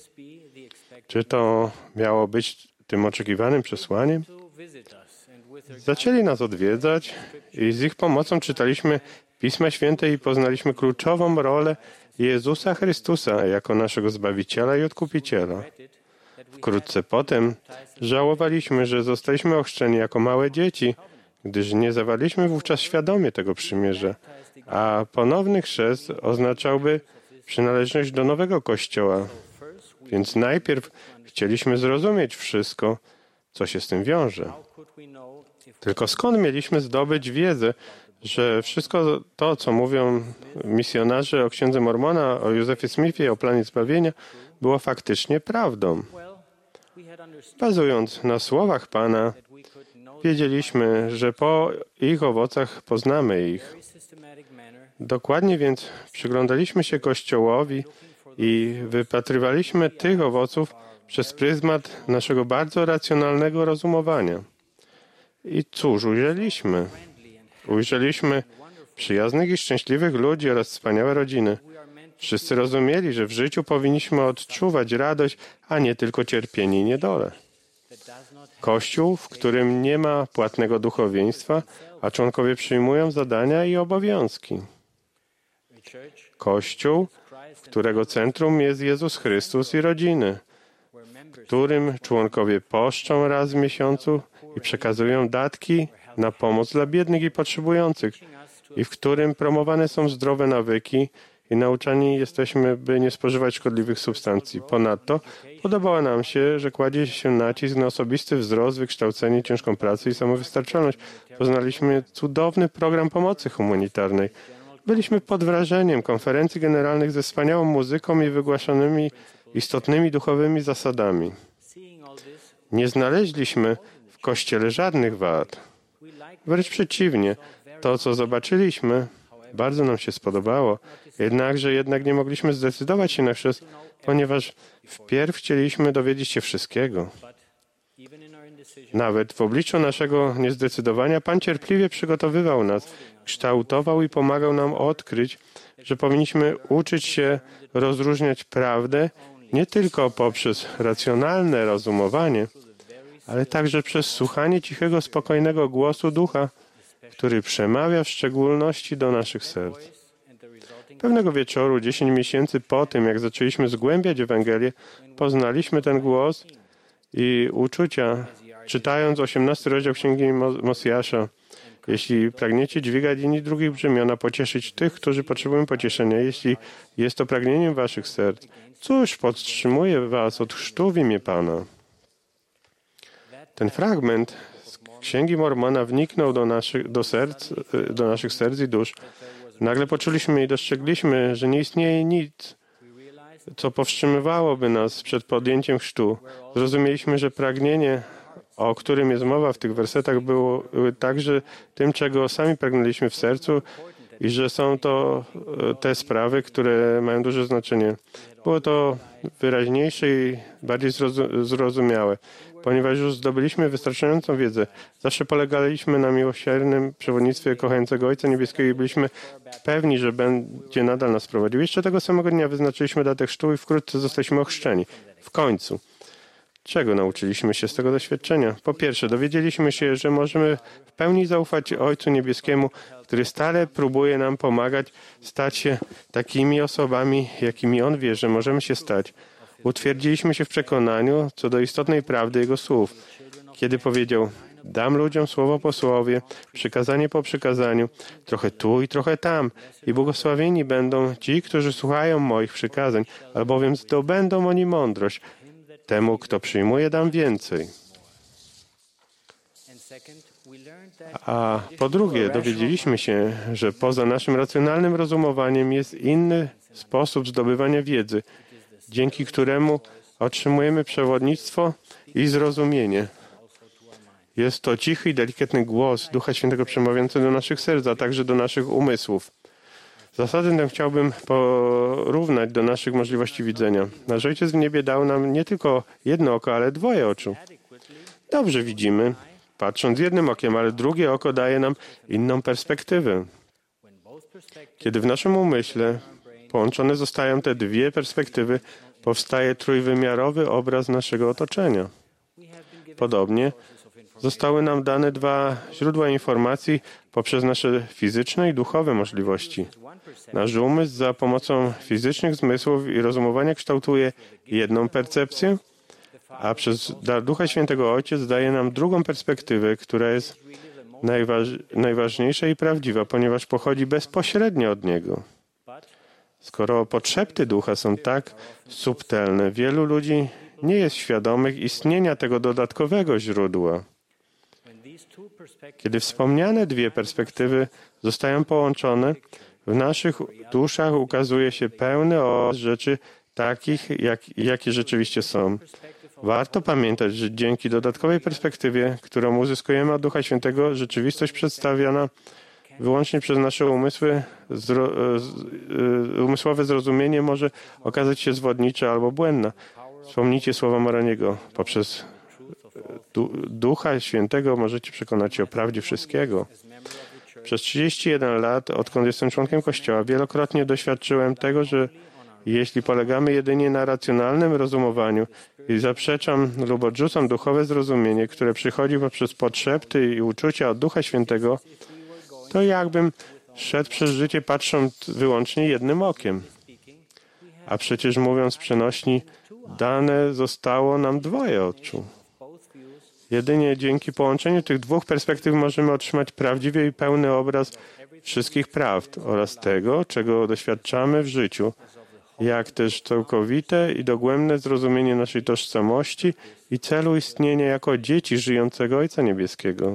Czy to miało być tym oczekiwanym przesłaniem? Zaczęli nas odwiedzać i z ich pomocą czytaliśmy Pisma Święte i poznaliśmy kluczową rolę Jezusa Chrystusa jako naszego Zbawiciela i Odkupiciela. Wkrótce potem żałowaliśmy, że zostaliśmy ochrzczeni jako małe dzieci, gdyż nie zawarliśmy wówczas świadomie tego przymierza, a ponowny chrzest oznaczałby przynależność do nowego Kościoła. Więc najpierw chcieliśmy zrozumieć wszystko, co się z tym wiąże. Tylko skąd mieliśmy zdobyć wiedzę, że wszystko to, co mówią misjonarze o księdze Mormona, o Józefie Smithie, o planie zbawienia, było faktycznie prawdą? Bazując na słowach Pana, wiedzieliśmy, że po ich owocach poznamy ich. Dokładnie więc przyglądaliśmy się Kościołowi i wypatrywaliśmy tych owoców przez pryzmat naszego bardzo racjonalnego rozumowania. I cóż ujrzeliśmy? Ujrzeliśmy przyjaznych i szczęśliwych ludzi oraz wspaniałe rodziny. Wszyscy rozumieli, że w życiu powinniśmy odczuwać radość, a nie tylko cierpienie i niedolę. Kościół, w którym nie ma płatnego duchowieństwa, a członkowie przyjmują zadania i obowiązki. Kościół, którego centrum jest Jezus Chrystus i rodziny, w którym członkowie poszczą raz w miesiącu i przekazują datki na pomoc dla biednych i potrzebujących i w którym promowane są zdrowe nawyki i nauczani jesteśmy, by nie spożywać szkodliwych substancji. Ponadto podobało nam się, że kładzie się nacisk na osobisty wzrost, wykształcenie, ciężką pracę i samowystarczalność. Poznaliśmy cudowny program pomocy humanitarnej. Byliśmy pod wrażeniem konferencji generalnych ze wspaniałą muzyką i wygłaszanymi istotnymi duchowymi zasadami. Nie znaleźliśmy w Kościele żadnych wad. Wręcz przeciwnie, to, co zobaczyliśmy, bardzo nam się spodobało, jednakże nie mogliśmy zdecydować się na chrzest, ponieważ wpierw chcieliśmy dowiedzieć się wszystkiego. Nawet w obliczu naszego niezdecydowania Pan cierpliwie przygotowywał nas, kształtował i pomagał nam odkryć, że powinniśmy uczyć się rozróżniać prawdę nie tylko poprzez racjonalne rozumowanie, ale także przez słuchanie cichego, spokojnego głosu Ducha, który przemawia w szczególności do naszych serc. Pewnego wieczoru, 10 miesięcy po tym, jak zaczęliśmy zgłębiać Ewangelię, poznaliśmy ten głos i uczucia, czytając 18 rozdział Księgi Mosiasza. Jeśli pragniecie dźwigać inni drugich brzemiona, pocieszyć tych, którzy potrzebują pocieszenia, jeśli jest to pragnieniem waszych serc, cóż podtrzymuje was od chrztu w imię Pana? Ten fragment z Księgi Mormona wniknął do naszych serc i dusz. Nagle poczuliśmy i dostrzegliśmy, że nie istnieje nic, co powstrzymywałoby nas przed podjęciem chrztu. Zrozumieliśmy, że pragnienie, o którym jest mowa w tych wersetach, było także tym, czego sami pragnęliśmy w sercu i że są to te sprawy, które mają duże znaczenie. Było to wyraźniejsze i bardziej zrozumiałe. ponieważ już zdobyliśmy wystarczającą wiedzę. Zawsze polegaliśmy na miłosiernym przewodnictwie kochającego Ojca Niebieskiego i byliśmy pewni, że będzie nadal nas prowadził. Jeszcze tego samego dnia wyznaczyliśmy datę chrztu i wkrótce zostaliśmy ochrzczeni. W końcu. Czego nauczyliśmy się z tego doświadczenia? Po pierwsze, dowiedzieliśmy się, że możemy w pełni zaufać Ojcu Niebieskiemu, który stale próbuje nam pomagać stać się takimi osobami, jakimi On wie, że możemy się stać. Utwierdziliśmy się w przekonaniu co do istotnej prawdy Jego słów, kiedy powiedział: dam ludziom słowo po słowie, przykazanie po przykazaniu, trochę tu i trochę tam, i błogosławieni będą ci, którzy słuchają moich przykazań, albowiem zdobędą oni mądrość. Temu, kto przyjmuje, dam więcej. A po drugie, dowiedzieliśmy się, że poza naszym racjonalnym rozumowaniem jest inny sposób zdobywania wiedzy, dzięki któremu otrzymujemy przewodnictwo i zrozumienie. Jest to cichy i delikatny głos Ducha Świętego przemawiający do naszych serc, a także do naszych umysłów. Zasadę tę chciałbym porównać do naszych możliwości widzenia. Nasz Ojciec w niebie dał nam nie tylko jedno oko, ale dwoje oczu. Dobrze widzimy, patrząc jednym okiem, ale drugie oko daje nam inną perspektywę. Kiedy w naszym umyśle połączone zostają te dwie perspektywy, powstaje trójwymiarowy obraz naszego otoczenia. Podobnie zostały nam dane dwa źródła informacji poprzez nasze fizyczne i duchowe możliwości. Nasz umysł za pomocą fizycznych zmysłów i rozumowania kształtuje jedną percepcję, a przez dar Ducha Świętego Ojciec daje nam drugą perspektywę, która jest najważniejsza i prawdziwa, ponieważ pochodzi bezpośrednio od Niego. Skoro podszepty Ducha są tak subtelne, wielu ludzi nie jest świadomych istnienia tego dodatkowego źródła. Kiedy wspomniane dwie perspektywy zostają połączone, w naszych duszach ukazuje się pełny obraz rzeczy takich, jakie rzeczywiście są. Warto pamiętać, że dzięki dodatkowej perspektywie, którą uzyskujemy od Ducha Świętego, rzeczywistość przedstawiana wyłącznie przez nasze umysłowe zrozumienie może okazać się zwodnicza albo błędna. Wspomnijcie słowa Moraniego. Poprzez Ducha Świętego możecie przekonać się o prawdzie wszystkiego. Przez 31 lat, odkąd jestem członkiem Kościoła, wielokrotnie doświadczyłem tego, że jeśli polegamy jedynie na racjonalnym rozumowaniu i zaprzeczam lub odrzucam duchowe zrozumienie, które przychodzi poprzez podszepty i uczucia od Ducha Świętego, to jakbym szedł przez życie patrząc wyłącznie jednym okiem. A przecież mówiąc przenośni, dane zostało nam dwoje oczu. Jedynie dzięki połączeniu tych dwóch perspektyw możemy otrzymać prawdziwy i pełny obraz wszystkich prawd oraz tego, czego doświadczamy w życiu, jak też całkowite i dogłębne zrozumienie naszej tożsamości i celu istnienia jako dzieci żyjącego Ojca Niebieskiego.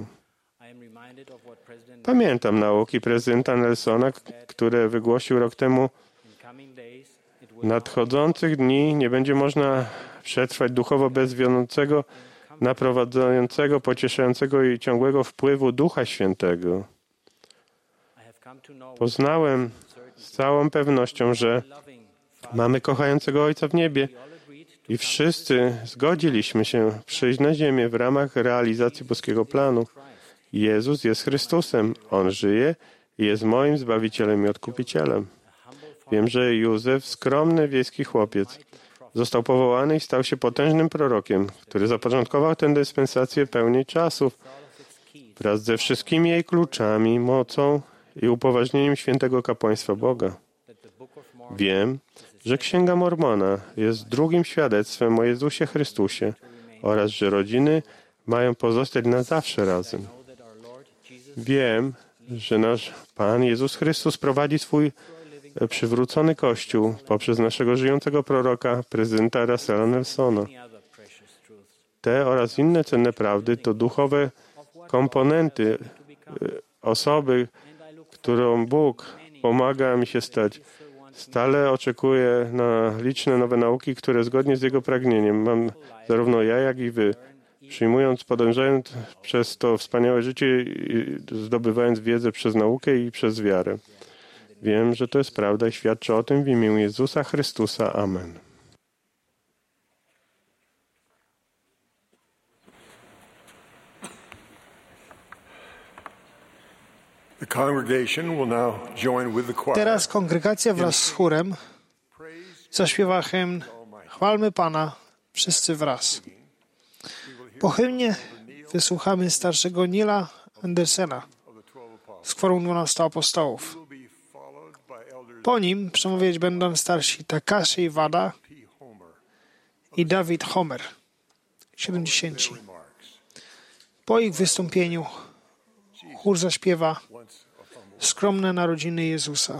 Pamiętam nauki prezydenta Nelsona, które wygłosił rok temu. W nadchodzących dni nie będzie można przetrwać duchowo bez wiodącego, naprowadzającego, pocieszającego i ciągłego wpływu Ducha Świętego. Poznałem z całą pewnością, że mamy kochającego Ojca w niebie i wszyscy zgodziliśmy się przyjść na ziemię w ramach realizacji boskiego planu. Jezus jest Chrystusem. On żyje i jest moim Zbawicielem i Odkupicielem. Wiem, że Józef, skromny wiejski chłopiec, został powołany i stał się potężnym prorokiem, który zapoczątkował tę dyspensację pełni czasów wraz ze wszystkimi jej kluczami, mocą i upoważnieniem świętego kapłaństwa Boga. Wiem, że Księga Mormona jest drugim świadectwem o Jezusie Chrystusie oraz, że rodziny mają pozostać na zawsze razem. Wiem, że nasz Pan Jezus Chrystus prowadzi swój przywrócony Kościół poprzez naszego żyjącego proroka, prezydenta Russella Nelsona. Te oraz inne cenne prawdy to duchowe komponenty osoby, którą Bóg pomaga mi się stać. Stale oczekuję na liczne nowe nauki, które zgodnie z Jego pragnieniem mam zarówno ja, jak i wy, przyjmując, podążając przez to wspaniałe życie i zdobywając wiedzę przez naukę i przez wiarę. Wiem, że to jest prawda i świadczę o tym w imieniu Jezusa Chrystusa. Amen. The congregation will now join with the choir. Teraz kongregacja wraz z chórem zaśpiewa hymn Chwalmy Pana, wszyscy wraz. Po hymnie wysłuchamy starszego Nila Andersena z Kworum 12 Apostołów. Po nim przemawiać będą starsi Takashi Wada i David Homer, 70. Po ich wystąpieniu chór zaśpiewa Skromne narodziny Jezusa.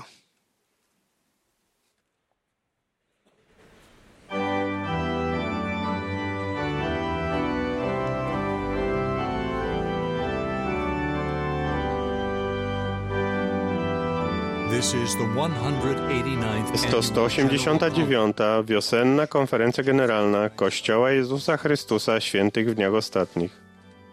Jest to 189. wiosenna konferencja generalna Kościoła Jezusa Chrystusa Świętych w Dniach Ostatnich.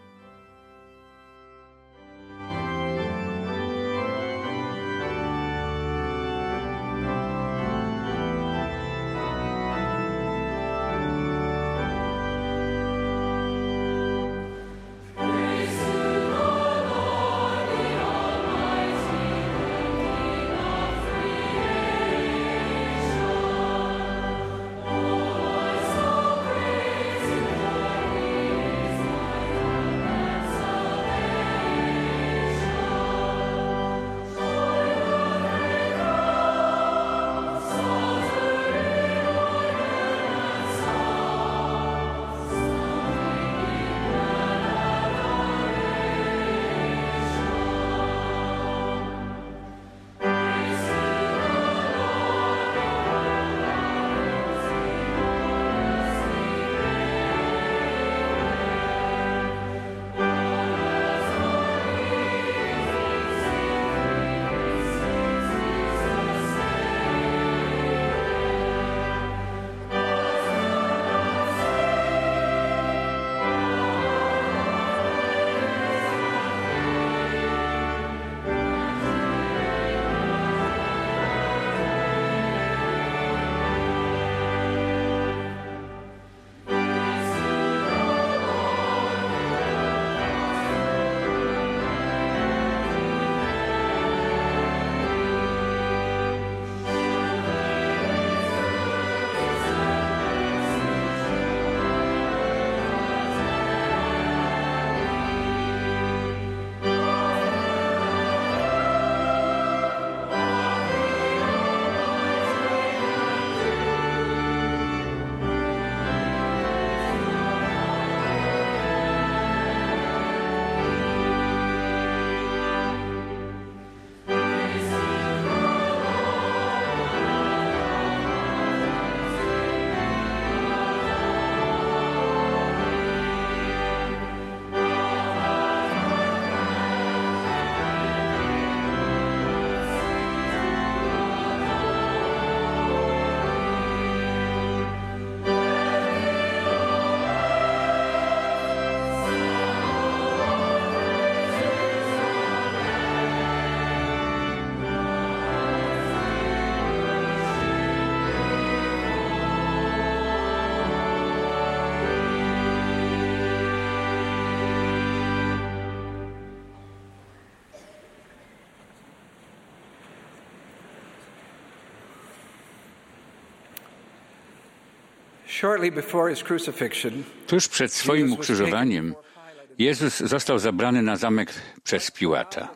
Tuż przed swoim ukrzyżowaniem Jezus został zabrany na zamek przez Piłata.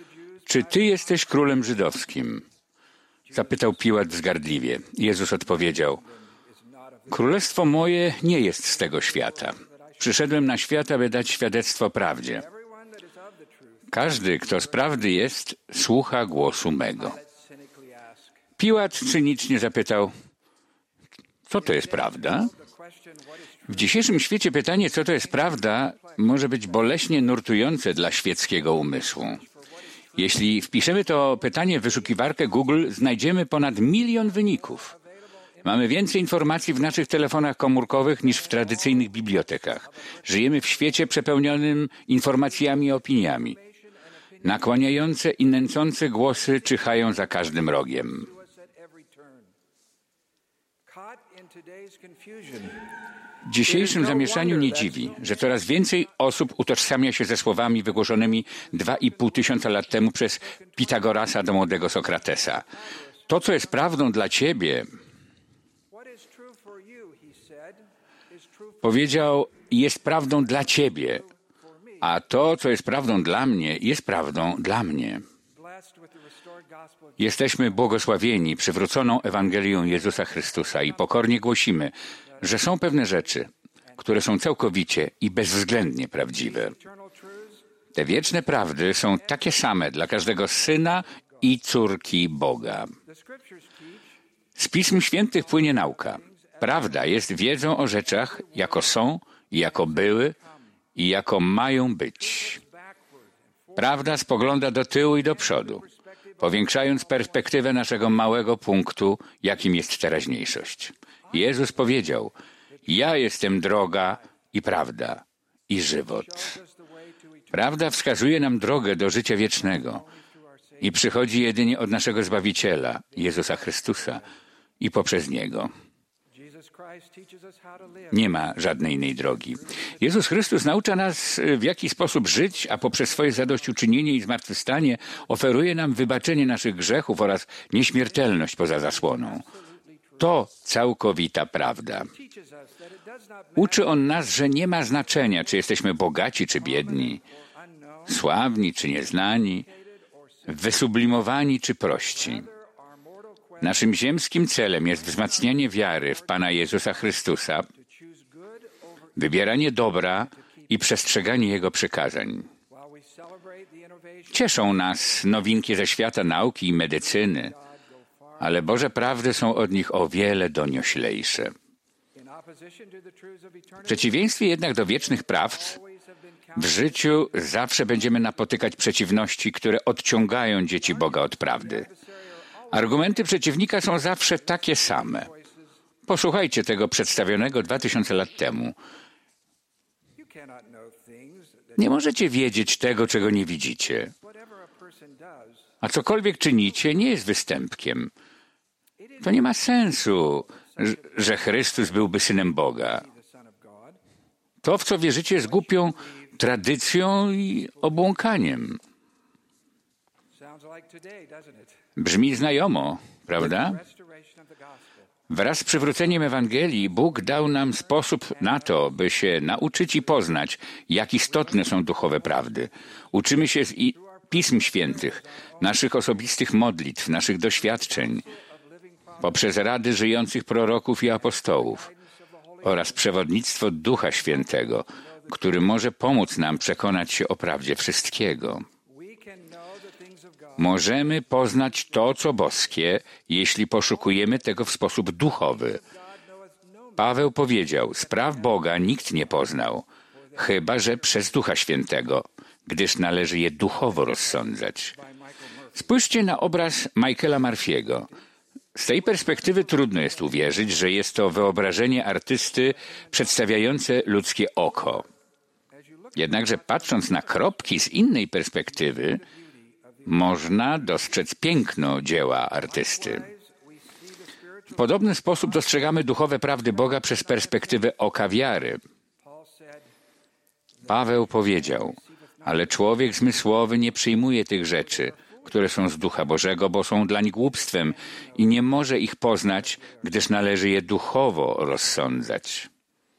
Czy ty jesteś królem żydowskim? Zapytał Piłat wzgardliwie. Jezus odpowiedział: Królestwo moje nie jest z tego świata. Przyszedłem na świat, aby dać świadectwo prawdzie. Każdy, kto z prawdy jest, słucha głosu mego. Piłat cynicznie zapytał: co to jest prawda? W dzisiejszym świecie pytanie, co to jest prawda, może być boleśnie nurtujące dla świeckiego umysłu. Jeśli wpiszemy to pytanie w wyszukiwarkę Google, znajdziemy ponad 1 milion wyników. Mamy więcej informacji w naszych telefonach komórkowych niż w tradycyjnych bibliotekach. Żyjemy w świecie przepełnionym informacjami i opiniami. Nakłaniające i nęcące głosy czyhają za każdym rogiem. W dzisiejszym zamieszaniu nie dziwi, że coraz więcej osób utożsamia się ze słowami wygłoszonymi 2,5 tysiąca lat temu przez Pitagorasa do młodego Sokratesa. To, co jest prawdą dla ciebie, powiedział, jest prawdą dla ciebie, a to, co jest prawdą dla mnie, jest prawdą dla mnie. Jesteśmy błogosławieni przywróconą Ewangelią Jezusa Chrystusa i pokornie głosimy, że są pewne rzeczy, które są całkowicie i bezwzględnie prawdziwe. Te wieczne prawdy są takie same dla każdego syna i córki Boga. Z Pism Świętych płynie nauka. Prawda jest wiedzą o rzeczach, jako są, jako były i jako mają być. Prawda spogląda do tyłu i do przodu, powiększając perspektywę naszego małego punktu, jakim jest teraźniejszość. Jezus powiedział, ja jestem droga i prawda i żywot. Prawda wskazuje nam drogę do życia wiecznego i przychodzi jedynie od naszego Zbawiciela, Jezusa Chrystusa i poprzez Niego. Nie ma żadnej innej drogi. Jezus Chrystus naucza nas, w jaki sposób żyć, a poprzez swoje zadośćuczynienie i zmartwychwstanie oferuje nam wybaczenie naszych grzechów oraz nieśmiertelność poza zasłoną. To całkowita prawda. Uczy On nas, że nie ma znaczenia, czy jesteśmy bogaci, czy biedni, sławni, czy nieznani, wysublimowani, czy prości. Naszym ziemskim celem jest wzmacnianie wiary w Pana Jezusa Chrystusa, wybieranie dobra i przestrzeganie Jego przykazań. Cieszą nas nowinki ze świata nauki i medycyny, ale Boże prawdy są od nich o wiele donioślejsze. W przeciwieństwie jednak do wiecznych prawd, w życiu zawsze będziemy napotykać przeciwności, które odciągają dzieci Boga od prawdy. Argumenty przeciwnika są zawsze takie same. Posłuchajcie tego przedstawionego 2000 lat temu. Nie możecie wiedzieć tego, czego nie widzicie. A cokolwiek czynicie, nie jest występkiem. To nie ma sensu, że Chrystus byłby Synem Boga. To, w co wierzycie, jest głupią tradycją i obłąkaniem. Brzmi znajomo, prawda? Wraz z przywróceniem Ewangelii Bóg dał nam sposób na to, by się nauczyć i poznać, jak istotne są duchowe prawdy. Uczymy się z Pism Świętych, naszych osobistych modlitw, naszych doświadczeń, poprzez rady żyjących proroków i apostołów oraz przewodnictwo Ducha Świętego, który może pomóc nam przekonać się o prawdzie wszystkiego. Możemy poznać to, co boskie, jeśli poszukujemy tego w sposób duchowy. Paweł powiedział, spraw Boga nikt nie poznał, chyba że przez Ducha Świętego, gdyż należy je duchowo rozsądzać. Spójrzcie na obraz Michaela Murphy'ego. Z tej perspektywy trudno jest uwierzyć, że jest to wyobrażenie artysty przedstawiające ludzkie oko. Jednakże patrząc na kropki z innej perspektywy, można dostrzec piękno dzieła artysty. W podobny sposób dostrzegamy duchowe prawdy Boga przez perspektywę oka wiary. Paweł powiedział, ale człowiek zmysłowy nie przyjmuje tych rzeczy, które są z Ducha Bożego, bo są dlań głupstwem i nie może ich poznać, gdyż należy je duchowo rozsądzać.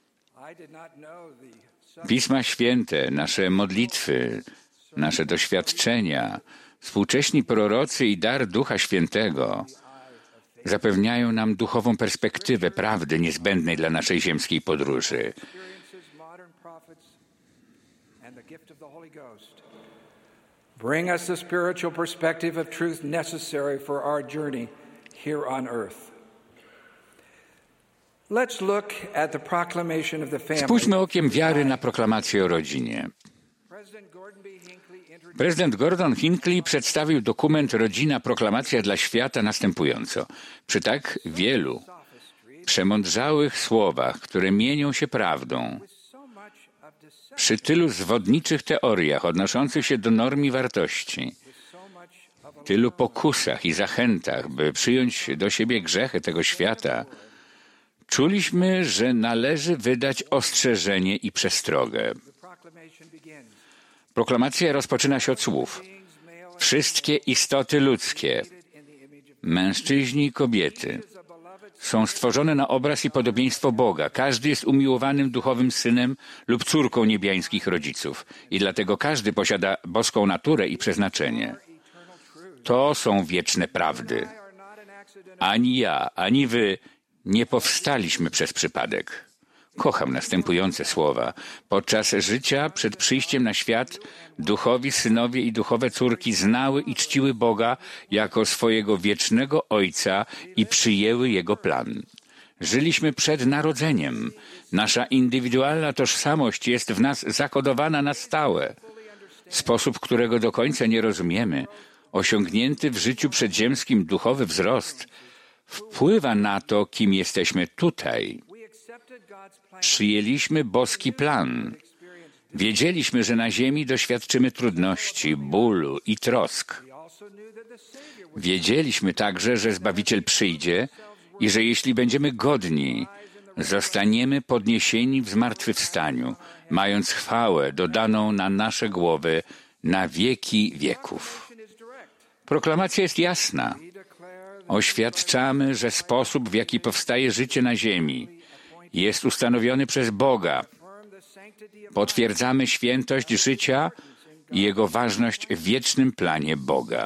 Pisma Święte, nasze modlitwy, nasze doświadczenia, współcześni prorocy i dar Ducha Świętego zapewniają nam duchową perspektywę prawdy niezbędnej dla naszej ziemskiej podróży. Bring us the spiritual perspective of truth necessary for our journey here on earth. Let's look at the proclamation of the family. Spójrzmy okiem wiary na proklamację o rodzinie. Prezydent Gordon Hinckley przedstawił dokument Rodzina Proklamacja dla Świata następująco. Przy tak wielu przemądrzałych słowach, które mienią się prawdą, przy tylu zwodniczych teoriach odnoszących się do norm i wartości, tylu pokusach i zachętach, by przyjąć do siebie grzechy tego świata, czuliśmy, że należy wydać ostrzeżenie i przestrogę. Proklamacja rozpoczyna się od słów: wszystkie istoty ludzkie, mężczyźni i kobiety, są stworzone na obraz i podobieństwo Boga. Każdy jest umiłowanym duchowym synem lub córką niebiańskich rodziców i dlatego każdy posiada boską naturę i przeznaczenie. To są wieczne prawdy. Ani ja, ani wy nie powstaliśmy przez przypadek. Kocham następujące słowa. Podczas życia przed przyjściem na świat duchowi synowie i duchowe córki znały i czciły Boga jako swojego wiecznego Ojca i przyjęły Jego plan. Żyliśmy przed narodzeniem. Nasza indywidualna tożsamość jest w nas zakodowana na stałe. Sposób, którego do końca nie rozumiemy, osiągnięty w życiu przedziemskim duchowy wzrost, wpływa na to, kim jesteśmy tutaj. Przyjęliśmy boski plan. Wiedzieliśmy, że na ziemi doświadczymy trudności, bólu i trosk. Wiedzieliśmy także, że Zbawiciel przyjdzie i że jeśli będziemy godni, zostaniemy podniesieni w zmartwychwstaniu, mając chwałę dodaną na nasze głowy na wieki wieków. Proklamacja jest jasna. Oświadczamy, że sposób, w jaki powstaje życie na ziemi, jest ustanowiony przez Boga. Potwierdzamy świętość życia i jego ważność w wiecznym planie Boga.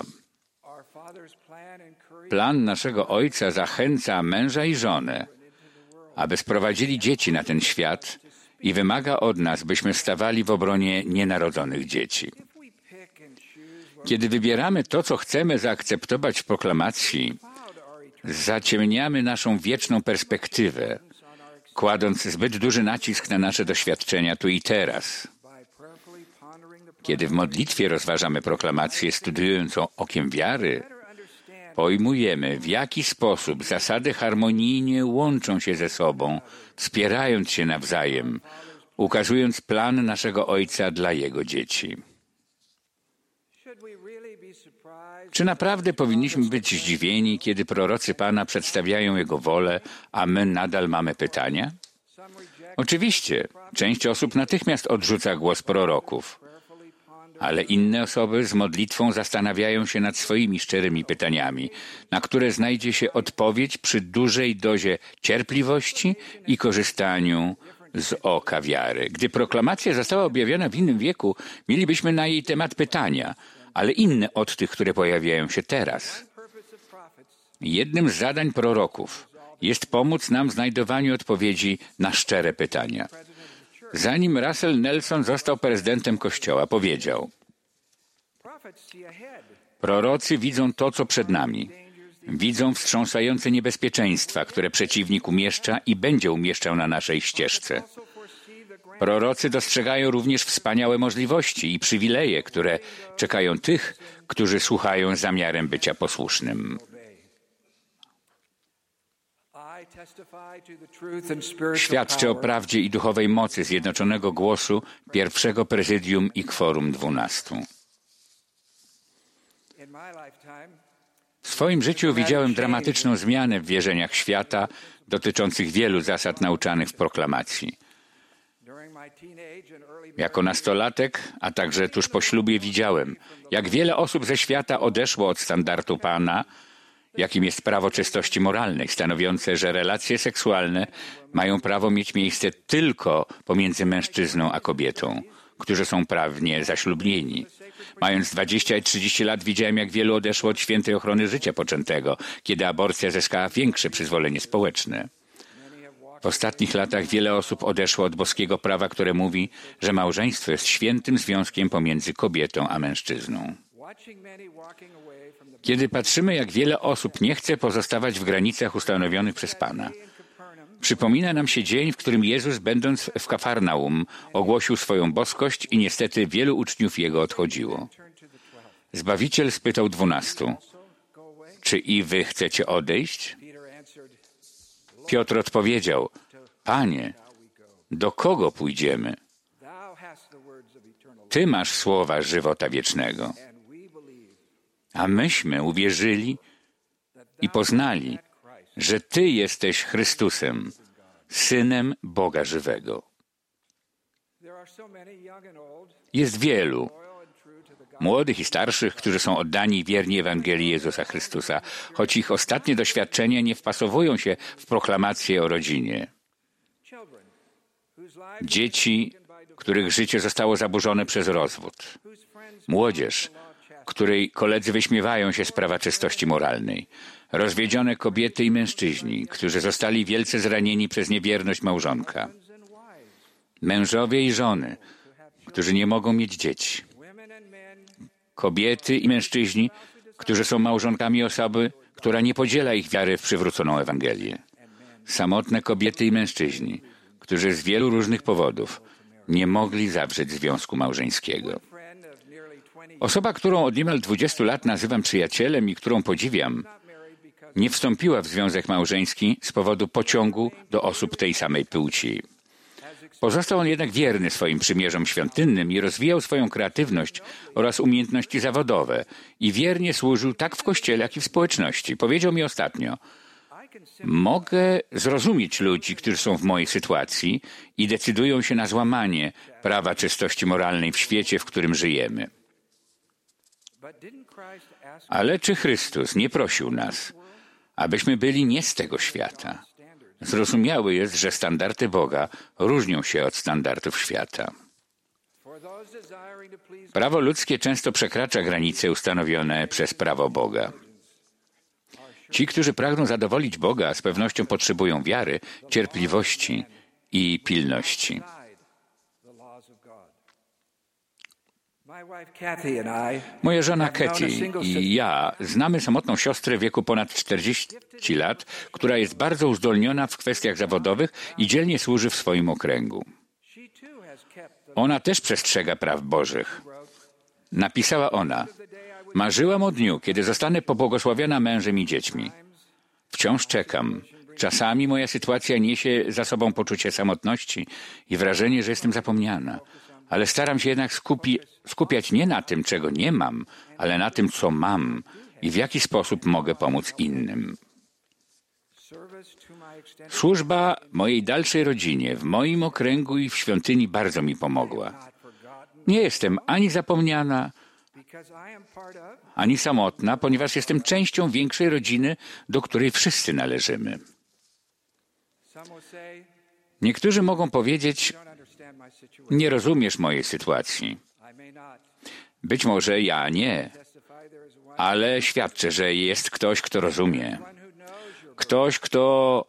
Plan naszego Ojca zachęca męża i żonę, aby sprowadzili dzieci na ten świat i wymaga od nas, byśmy stawali w obronie nienarodzonych dzieci. Kiedy wybieramy to, co chcemy zaakceptować w proklamacji, zaciemniamy naszą wieczną perspektywę, kładąc zbyt duży nacisk na nasze doświadczenia tu i teraz. Kiedy w modlitwie rozważamy proklamację, studiując okiem wiary, pojmujemy, w jaki sposób zasady harmonijnie łączą się ze sobą, wspierając się nawzajem, ukazując plan naszego Ojca dla Jego dzieci. Czy naprawdę powinniśmy być zdziwieni, kiedy prorocy Pana przedstawiają Jego wolę, a my nadal mamy pytania? Oczywiście, część osób natychmiast odrzuca głos proroków, ale inne osoby z modlitwą zastanawiają się nad swoimi szczerymi pytaniami, na które znajdzie się odpowiedź przy dużej dozie cierpliwości i korzystaniu z oka wiary. Gdy proklamacja została objawiona w innym wieku, mielibyśmy na jej temat pytania, ale inne od tych, które pojawiają się teraz. Jednym z zadań proroków jest pomóc nam w znajdowaniu odpowiedzi na szczere pytania. Zanim Russell Nelson został prezydentem Kościoła, powiedział: prorocy widzą to, co przed nami. Widzą wstrząsające niebezpieczeństwa, które przeciwnik umieszcza i będzie umieszczał na naszej ścieżce. Prorocy dostrzegają również wspaniałe możliwości i przywileje, które czekają tych, którzy słuchają z zamiarem bycia posłusznym. Świadczę o prawdzie i duchowej mocy zjednoczonego głosu pierwszego prezydium i kworum 12. W swoim życiu widziałem dramatyczną zmianę w wierzeniach świata dotyczących wielu zasad nauczanych w proklamacji. Jako nastolatek, a także tuż po ślubie widziałem, jak wiele osób ze świata odeszło od standardu Pana, jakim jest prawo czystości moralnej, stanowiące, że relacje seksualne mają prawo mieć miejsce tylko pomiędzy mężczyzną a kobietą, którzy są prawnie zaślubnieni. Mając 20 i 30 lat widziałem, jak wielu odeszło od świętej ochrony życia poczętego, kiedy aborcja zyskała większe przyzwolenie społeczne. W ostatnich latach wiele osób odeszło od boskiego prawa, które mówi, że małżeństwo jest świętym związkiem pomiędzy kobietą a mężczyzną. Kiedy patrzymy, jak wiele osób nie chce pozostawać w granicach ustanowionych przez Pana, przypomina nam się dzień, w którym Jezus, będąc w Kafarnaum, ogłosił swoją boskość i niestety wielu uczniów Jego odchodziło. Zbawiciel spytał 12: czy i wy chcecie odejść? Piotr odpowiedział: Panie, do kogo pójdziemy? Ty masz słowa żywota wiecznego. A myśmy uwierzyli i poznali, że Ty jesteś Chrystusem, Synem Boga żywego. Jest wielu, młodych i starszych, którzy są oddani i wierni Ewangelii Jezusa Chrystusa, choć ich ostatnie doświadczenia nie wpasowują się w proklamację o rodzinie. Dzieci, których życie zostało zaburzone przez rozwód. Młodzież, której koledzy wyśmiewają się z prawa czystości moralnej. Rozwiedzione kobiety i mężczyźni, którzy zostali wielce zranieni przez niewierność małżonka. Mężowie i żony, którzy nie mogą mieć dzieci. Kobiety i mężczyźni, którzy są małżonkami osoby, która nie podziela ich wiary w przywróconą Ewangelię. Samotne kobiety i mężczyźni, którzy z wielu różnych powodów nie mogli zawrzeć związku małżeńskiego. Osoba, którą od niemal 20 lat nazywam przyjacielem i którą podziwiam, nie wstąpiła w związek małżeński z powodu pociągu do osób tej samej płci. Pozostał on jednak wierny swoim przymierzom świątynnym i rozwijał swoją kreatywność oraz umiejętności zawodowe i wiernie służył tak w kościele, jak i w społeczności. Powiedział mi ostatnio: mogę zrozumieć ludzi, którzy są w mojej sytuacji i decydują się na złamanie prawa czystości moralnej w świecie, w którym żyjemy. Ale czy Chrystus nie prosił nas, abyśmy byli nie z tego świata? Zrozumiałe jest, że standardy Boga różnią się od standardów świata. Prawo ludzkie często przekracza granice ustanowione przez prawo Boga. Ci, którzy pragną zadowolić Boga, z pewnością potrzebują wiary, cierpliwości i pilności. Moja żona Kathy i ja znamy samotną siostrę w wieku ponad 40 lat, która jest bardzo uzdolniona w kwestiach zawodowych i dzielnie służy w swoim okręgu. Ona też przestrzega praw Bożych. Napisała ona: marzyłam o dniu, kiedy zostanę pobłogosławiona mężem i dziećmi. Wciąż czekam. Czasami moja sytuacja niesie za sobą poczucie samotności i wrażenie, że jestem zapomniana. Ale staram się jednak skupiać nie na tym, czego nie mam, ale na tym, co mam i w jaki sposób mogę pomóc innym. Służba mojej dalszej rodzinie, w moim okręgu i w świątyni bardzo mi pomogła. Nie jestem ani zapomniana, ani samotna, ponieważ jestem częścią większej rodziny, do której wszyscy należymy. Niektórzy mogą powiedzieć: nie rozumiesz mojej sytuacji. Być może ja nie, ale świadczę, że jest ktoś, kto rozumie. Ktoś, kto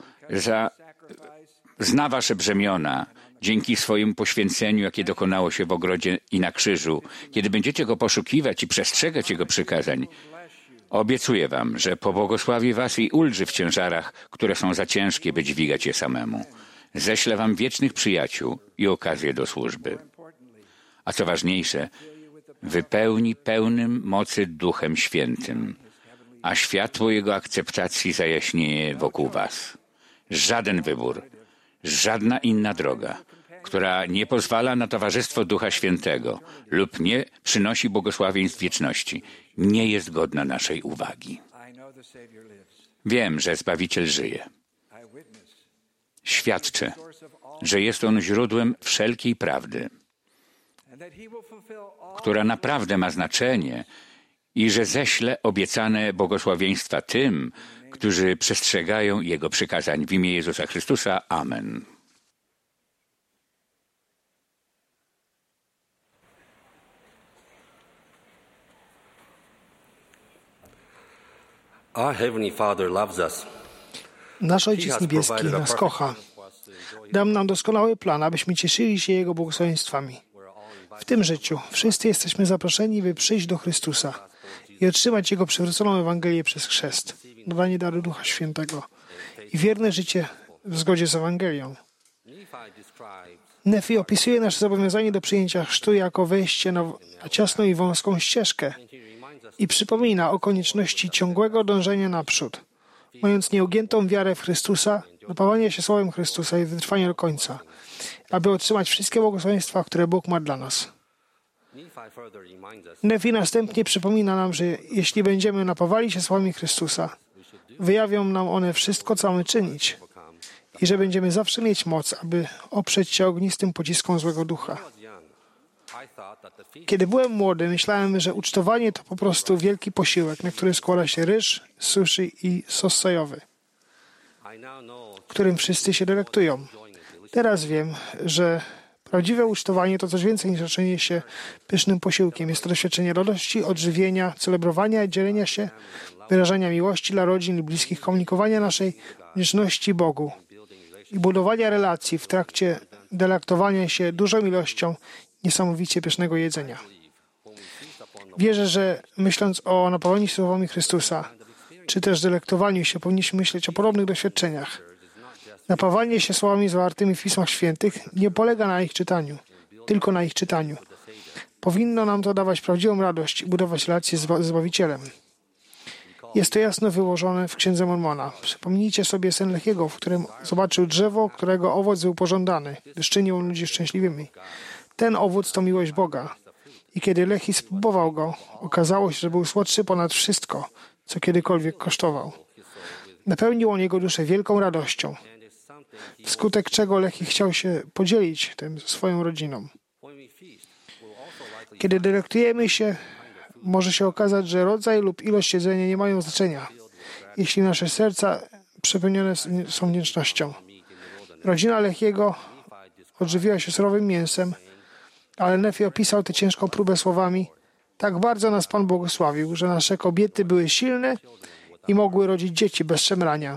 zna wasze brzemiona dzięki swojemu poświęceniu, jakie dokonało się w ogrodzie i na krzyżu. Kiedy będziecie go poszukiwać i przestrzegać jego przykazań, obiecuję wam, że pobłogosławi was i ulży w ciężarach, które są za ciężkie, by dźwigać je samemu. Ześlę wam wiecznych przyjaciół i okazję do służby. A co ważniejsze, wypełni pełnym mocy Duchem Świętym, a światło Jego akceptacji zajaśnieje wokół was. Żaden wybór, żadna inna droga, która nie pozwala na towarzystwo Ducha Świętego lub nie przynosi błogosławieństw wieczności, nie jest godna naszej uwagi. Wiem, że Zbawiciel żyje. Świadczę, że jest On źródłem wszelkiej prawdy, która naprawdę ma znaczenie, i że ześlę obiecane błogosławieństwa tym, którzy przestrzegają Jego przykazań. W imię Jezusa Chrystusa. Amen. Our Heavenly Father loves us. Nasz Ojciec Niebieski nas kocha. Dał nam doskonały plan, abyśmy cieszyli się Jego błogosławieństwami. W tym życiu wszyscy jesteśmy zaproszeni, by przyjść do Chrystusa i otrzymać Jego przywróconą Ewangelię przez chrzest, nadanie daru Ducha Świętego i wierne życie w zgodzie z Ewangelią. Nefi opisuje nasze zobowiązanie do przyjęcia chrztu jako wejście na ciasną i wąską ścieżkę i przypomina o konieczności ciągłego dążenia naprzód, mając nieugiętą wiarę w Chrystusa, napawania się Słowem Chrystusa i wytrwania do końca, aby otrzymać wszystkie błogosławieństwa, które Bóg ma dla nas. Nefi następnie przypomina nam, że jeśli będziemy napawali się Słowami Chrystusa, wyjawią nam one wszystko, co mamy czynić i że będziemy zawsze mieć moc, aby oprzeć się ognistym pociskom złego ducha. Kiedy byłem młody, myślałem, że ucztowanie to po prostu wielki posiłek, na który składa się ryż, sushi i sos sojowy, którym wszyscy się delektują. Teraz wiem, że prawdziwe ucztowanie to coś więcej niż raczenie się pysznym posiłkiem. Jest to doświadczenie radości, odżywienia, celebrowania, dzielenia się, wyrażania miłości dla rodzin i bliskich, komunikowania naszej wdzięczności Bogu i budowania relacji w trakcie delektowania się dużą ilością niesamowicie pysznego jedzenia. Wierzę, że myśląc o napawaniu słowami Chrystusa, czy też delektowaniu się, powinniśmy myśleć o podobnych doświadczeniach. Napawanie się słowami zawartymi w Pismach Świętych nie polega na ich czytaniu, tylko na ich czytaniu. Powinno nam to dawać prawdziwą radość i budować relacje z Zbawicielem. Jest to jasno wyłożone w Księdze Mormona. Przypomnijcie sobie sen Lehiego, w którym zobaczył drzewo, którego owoc był pożądany, gdyż czynił ludzi szczęśliwymi. Ten owoc to miłość Boga. I kiedy Lehi spróbował go, okazało się, że był słodszy ponad wszystko, co kiedykolwiek kosztował. Napełnił on jego duszę wielką radością, wskutek czego Lehi chciał się podzielić tym ze swoją rodziną. Kiedy delektujemy się, może się okazać, że rodzaj lub ilość jedzenia nie mają znaczenia, jeśli nasze serca przepełnione są wdzięcznością. Rodzina Lehiego odżywiła się surowym mięsem, ale Nefi opisał tę ciężką próbę słowami: tak bardzo nas Pan błogosławił, że nasze kobiety były silne i mogły rodzić dzieci bez szemrania.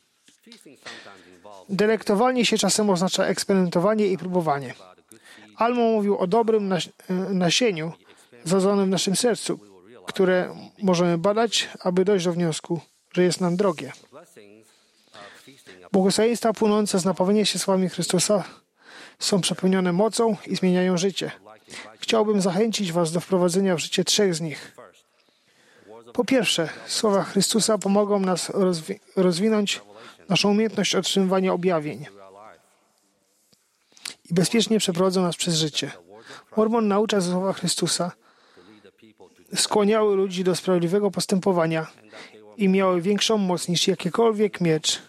Delektowanie się czasem oznacza eksperymentowanie i próbowanie. Almo mówił o dobrym nasieniu zasadzonym w naszym sercu, które możemy badać, aby dojść do wniosku, że jest nam drogie. Błogosławieństwa płynące z napawania się słowami Chrystusa są przepełnione mocą i zmieniają życie. Chciałbym zachęcić Was do wprowadzenia w życie 3 z nich. Po pierwsze, słowa Chrystusa pomogą nas rozwinąć naszą umiejętność otrzymywania objawień i bezpiecznie przeprowadzą nas przez życie. Mormon naucza, że słowa Chrystusa skłaniały ludzi do sprawiedliwego postępowania i miały większą moc niż jakikolwiek miecz.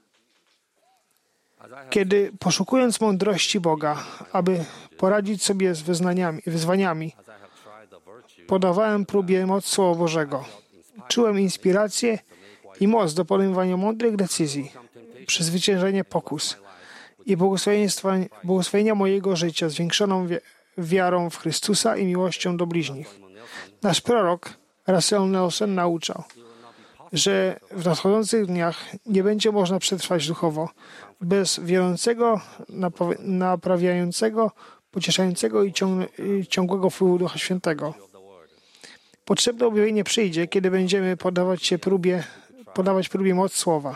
Kiedy poszukując mądrości Boga, aby poradzić sobie z wyzwaniami, podawałem próbie moc Słowa Bożego. Czułem inspirację i moc do podejmowania mądrych decyzji, przezwyciężenie pokus i błogosławienia mojego życia zwiększoną wiarą w Chrystusa i miłością do bliźnich. Nasz prorok Russell Nelson nauczał, że w nadchodzących dniach nie będzie można przetrwać duchowo bez wierzącego, naprawiającego, pocieszającego i ciągłego wpływu Ducha Świętego. Potrzebne objawienie przyjdzie, kiedy będziemy podawać próbie moc Słowa.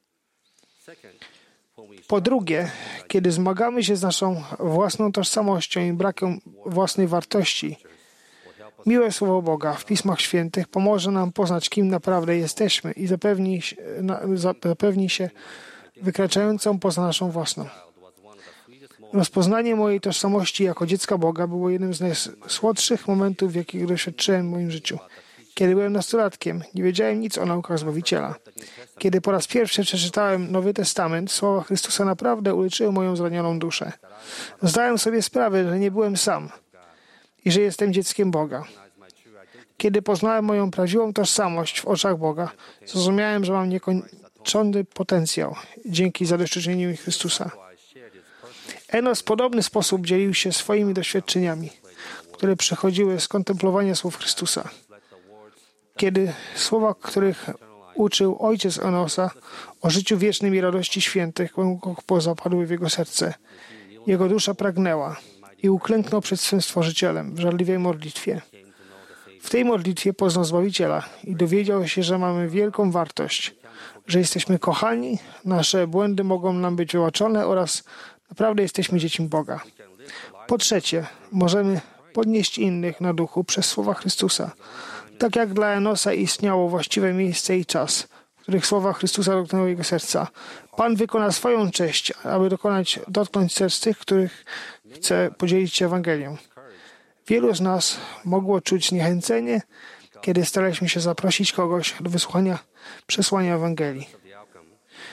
Po drugie, kiedy zmagamy się z naszą własną tożsamością i brakiem własnej wartości, miłe Słowo Boga w Pismach Świętych pomoże nam poznać, kim naprawdę jesteśmy i zapewni się wykraczającą poza naszą własną. Rozpoznanie mojej tożsamości jako dziecka Boga było jednym z najsłodszych momentów, jakich doświadczyłem w moim życiu. Kiedy byłem nastolatkiem, nie wiedziałem nic o naukach Zbawiciela. Kiedy po raz pierwszy przeczytałem Nowy Testament, słowa Chrystusa naprawdę uleczyły moją zranioną duszę. Zdałem sobie sprawę, że nie byłem sam i że jestem dzieckiem Boga. Kiedy poznałem moją prawdziwą tożsamość w oczach Boga, zrozumiałem, że mam niekończony potencjał dzięki zadośćuczynieniu Chrystusa. Enos w podobny sposób dzielił się swoimi doświadczeniami, które przychodziły z kontemplowania słów Chrystusa. Kiedy słowa, których uczył ojciec Enosa o życiu wiecznym i radości świętych, głęboko zapadły w jego serce, jego dusza pragnęła i uklęknął przed swym Stworzycielem w żarliwej modlitwie. W tej modlitwie poznał Zbawiciela i dowiedział się, że mamy wielką wartość, że jesteśmy kochani, nasze błędy mogą nam być wybaczone oraz naprawdę jesteśmy dziećmi Boga. Po trzecie, możemy podnieść innych na duchu przez słowa Chrystusa. Tak jak dla Enosa istniało właściwe miejsce i czas, w których słowa Chrystusa dotknęły jego serca, Pan wykona swoją cześć, aby dotknąć serc tych, których chce podzielić się Ewangelią. Wielu z nas mogło czuć zniechęcenie, kiedy staraliśmy się zaprosić kogoś do wysłuchania przesłania Ewangelii.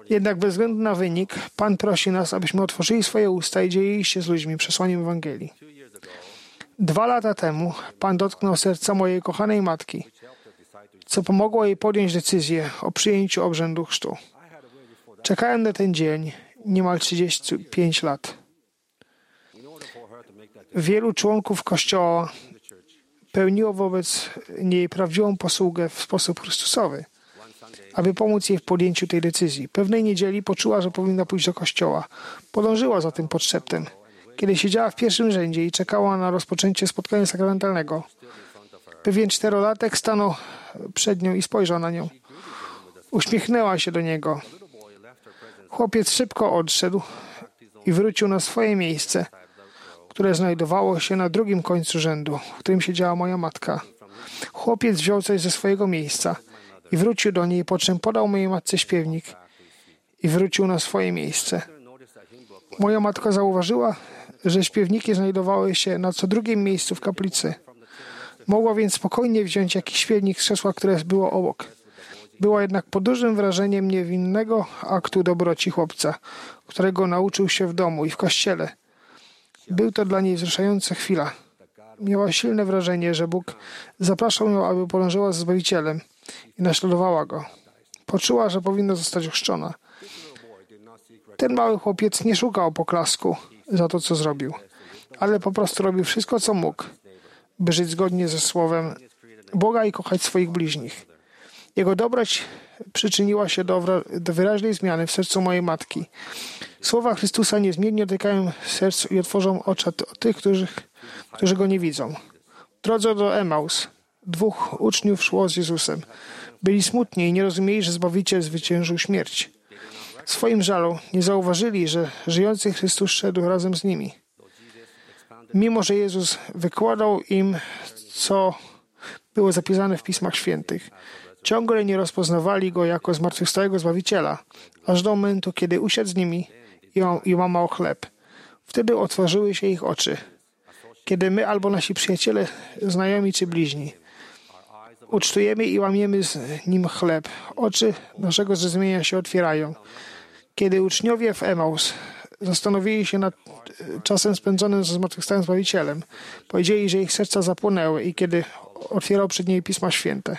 Jednak bez względu na wynik, Pan prosi nas, abyśmy otworzyli swoje usta i dzielili się z ludźmi przesłaniem Ewangelii. 2 lata temu Pan dotknął serca mojej kochanej matki, co pomogło jej podjąć decyzję o przyjęciu obrzędu chrztu. Czekałem na ten dzień niemal 35 lat. Wielu członków Kościoła pełniło wobec niej prawdziwą posługę w sposób chrystusowy, aby pomóc jej w podjęciu tej decyzji. Pewnej niedzieli poczuła, że powinna pójść do kościoła. Podążyła za tym podszeptem. Kiedy siedziała w pierwszym rzędzie i czekała na rozpoczęcie spotkania sakramentalnego, pewien 4-latek stanął przed nią i spojrzał na nią. Uśmiechnęła się do niego. Chłopiec szybko odszedł i wrócił na swoje miejsce, które znajdowało się na drugim końcu rzędu, w którym siedziała moja matka. Chłopiec wziął coś ze swojego miejsca i wrócił do niej, po czym podał mojej matce śpiewnik i wrócił na swoje miejsce. Moja matka zauważyła, że śpiewniki znajdowały się na co drugim miejscu w kaplicy. Mogła więc spokojnie wziąć jakiś śpiewnik z krzesła, które było obok. Była jednak pod dużym wrażeniem niewinnego aktu dobroci chłopca, którego nauczył się w domu i w kościele. Był to dla niej wzruszająca chwila. Miała silne wrażenie, że Bóg zapraszał ją, aby podążyła za Zbawicielem i naśladowała Go. Poczuła, że powinna zostać ochrzczona. Ten mały chłopiec nie szukał poklasku za to, co zrobił, ale po prostu robił wszystko, co mógł, by żyć zgodnie ze Słowem Boga i kochać swoich bliźnich. Jego dobroć przyczyniła się do wyraźnej zmiany w sercu mojej matki. Słowa Chrystusa niezmiennie dotykają serc i otworzą oczy tych, którzy Go nie widzą. W drodze do Emaus 2 uczniów szło z Jezusem. Byli smutni i nie rozumieli, że Zbawiciel zwyciężył śmierć. W swoim żalu nie zauważyli, że żyjący Chrystus szedł razem z nimi. Mimo że Jezus wykładał im, co było zapisane w Pismach Świętych, ciągle nie rozpoznawali Go jako zmartwychwstałego Zbawiciela, aż do momentu, kiedy usiadł z nimi i łamał chleb. Wtedy otworzyły się ich oczy. Kiedy my albo nasi przyjaciele, znajomi czy bliźni ucztujemy i łamiemy z Nim chleb, oczy naszego zrozumienia się otwierają. Kiedy uczniowie w Emaus zastanowili się nad czasem spędzonym ze zmartwychwstałym Zbawicielem, powiedzieli, że ich serca zapłonęły i kiedy otwierał przed nimi Pisma Święte.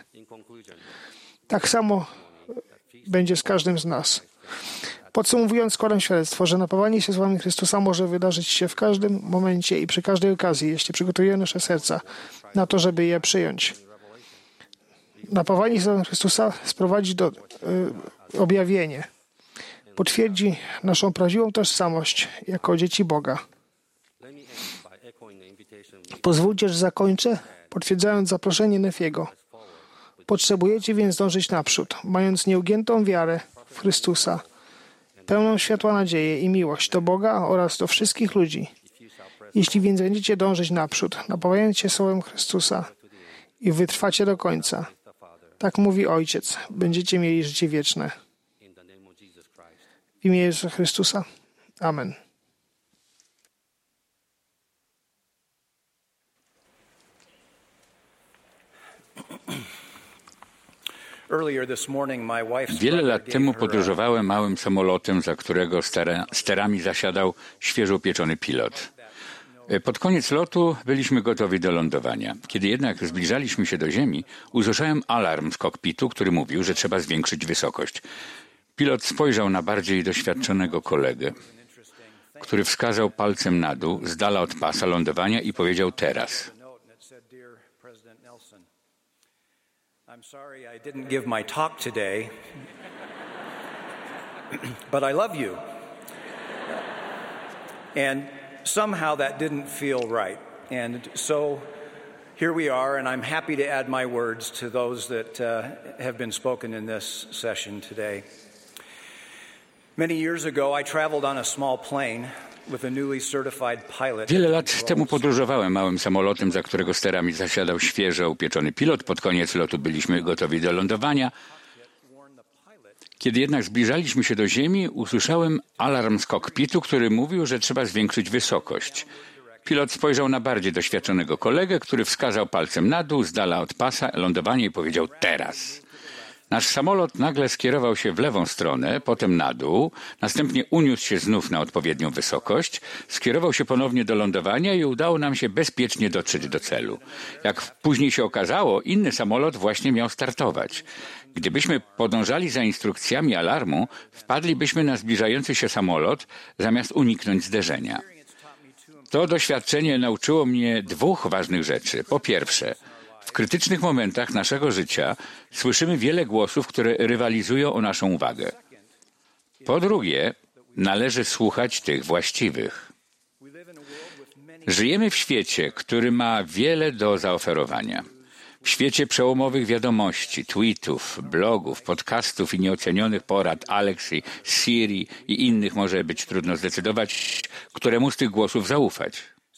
Tak samo będzie z każdym z nas. Podsumowując, składam świadectwo, że napawanie się słowami Chrystusa może wydarzyć się w każdym momencie i przy każdej okazji, jeśli przygotujemy nasze serca na to, żeby je przyjąć. Napawanie się słowami Chrystusa sprowadzi do objawienia. Potwierdzi naszą prawdziwą tożsamość jako dzieci Boga. Pozwólcie, że zakończę, potwierdzając zaproszenie Nefiego. Potrzebujecie więc dążyć naprzód, mając nieugiętą wiarę w Chrystusa, pełną światła nadzieję i miłość do Boga oraz do wszystkich ludzi. Jeśli więc będziecie dążyć naprzód, napawając się słowem Chrystusa i wytrwacie do końca, tak mówi Ojciec, będziecie mieli życie wieczne. W imię Jezusa Chrystusa. Amen. Wiele lat temu podróżowałem małym samolotem, za którego sterami zasiadał świeżo upieczony pilot. Pod koniec lotu byliśmy gotowi do lądowania. Kiedy jednak zbliżaliśmy się do ziemi, usłyszałem alarm z kokpitu, który mówił, że trzeba zwiększyć wysokość. Pilot spojrzał na bardziej doświadczonego kolegę, który wskazał palcem na dół, z dala od pasa lądowania i powiedział teraz. I'm sorry I didn't give my talk today, but I love you. And somehow that didn't feel right. And so here we are, and I'm happy to add my words to those that have been spoken in this session today. Many years ago, I traveled on a small plane. Wiele lat temu podróżowałem małym samolotem, za którego sterami zasiadał świeżo upieczony pilot. Pod koniec lotu byliśmy gotowi do lądowania. Kiedy jednak zbliżaliśmy się do ziemi, usłyszałem alarm z kokpitu, który mówił, że trzeba zwiększyć wysokość. Pilot spojrzał na bardziej doświadczonego kolegę, który wskazał palcem na dół, z dala od pasa lądowania i powiedział teraz. Nasz samolot nagle skierował się w lewą stronę, potem na dół, następnie uniósł się znów na odpowiednią wysokość, skierował się ponownie do lądowania i udało nam się bezpiecznie dotrzeć do celu. Jak później się okazało, inny samolot właśnie miał startować. Gdybyśmy podążali za instrukcjami alarmu, wpadlibyśmy na zbliżający się samolot, zamiast uniknąć zderzenia. To doświadczenie nauczyło mnie dwóch ważnych rzeczy. Po pierwsze, w krytycznych momentach naszego życia słyszymy wiele głosów, które rywalizują o naszą uwagę. Po drugie, należy słuchać tych właściwych. Żyjemy w świecie, który ma wiele do zaoferowania. W świecie przełomowych wiadomości, tweetów, blogów, podcastów i nieocenionych porad Alexi, Siri i innych może być trudno zdecydować, któremu z tych głosów zaufać.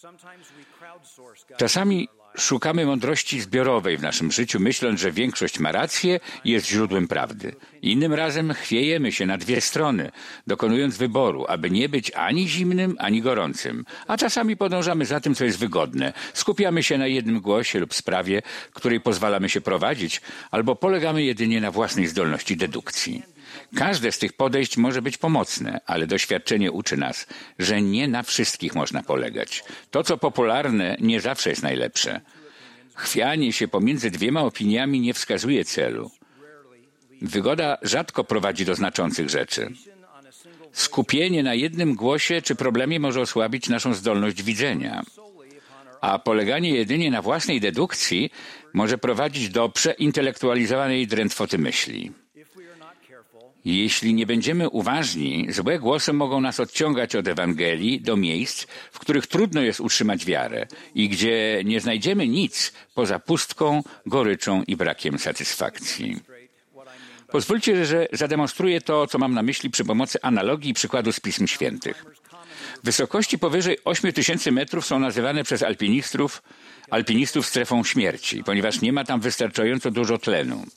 Czasami szukamy mądrości zbiorowej w naszym życiu, myśląc, że większość ma rację i jest źródłem prawdy. Innym razem chwiejemy się na dwie strony, dokonując wyboru, aby nie być ani zimnym, ani gorącym. A czasami podążamy za tym, co jest wygodne. Skupiamy się na jednym głosie lub sprawie, której pozwalamy się prowadzić, albo polegamy jedynie na własnej zdolności dedukcji. Każde z tych podejść może być pomocne, ale doświadczenie uczy nas, że nie na wszystkich można polegać. To, co popularne, nie zawsze jest najlepsze. Chwianie się pomiędzy dwiema opiniami nie wskazuje celu. Wygoda rzadko prowadzi do znaczących rzeczy. Skupienie na jednym głosie czy problemie może osłabić naszą zdolność widzenia, a poleganie jedynie na własnej dedukcji może prowadzić do przeintelektualizowanej drętwoty myśli. Jeśli nie będziemy uważni, złe głosy mogą nas odciągać od Ewangelii do miejsc, w których trudno jest utrzymać wiarę i gdzie nie znajdziemy nic poza pustką, goryczą i brakiem satysfakcji. Pozwólcie, że zademonstruję to, co mam na myśli przy pomocy analogii i przykładu z Pism Świętych. Wysokości powyżej 8000 metrów są nazywane przez alpinistów strefą śmierci, ponieważ nie ma tam wystarczająco dużo tlenu.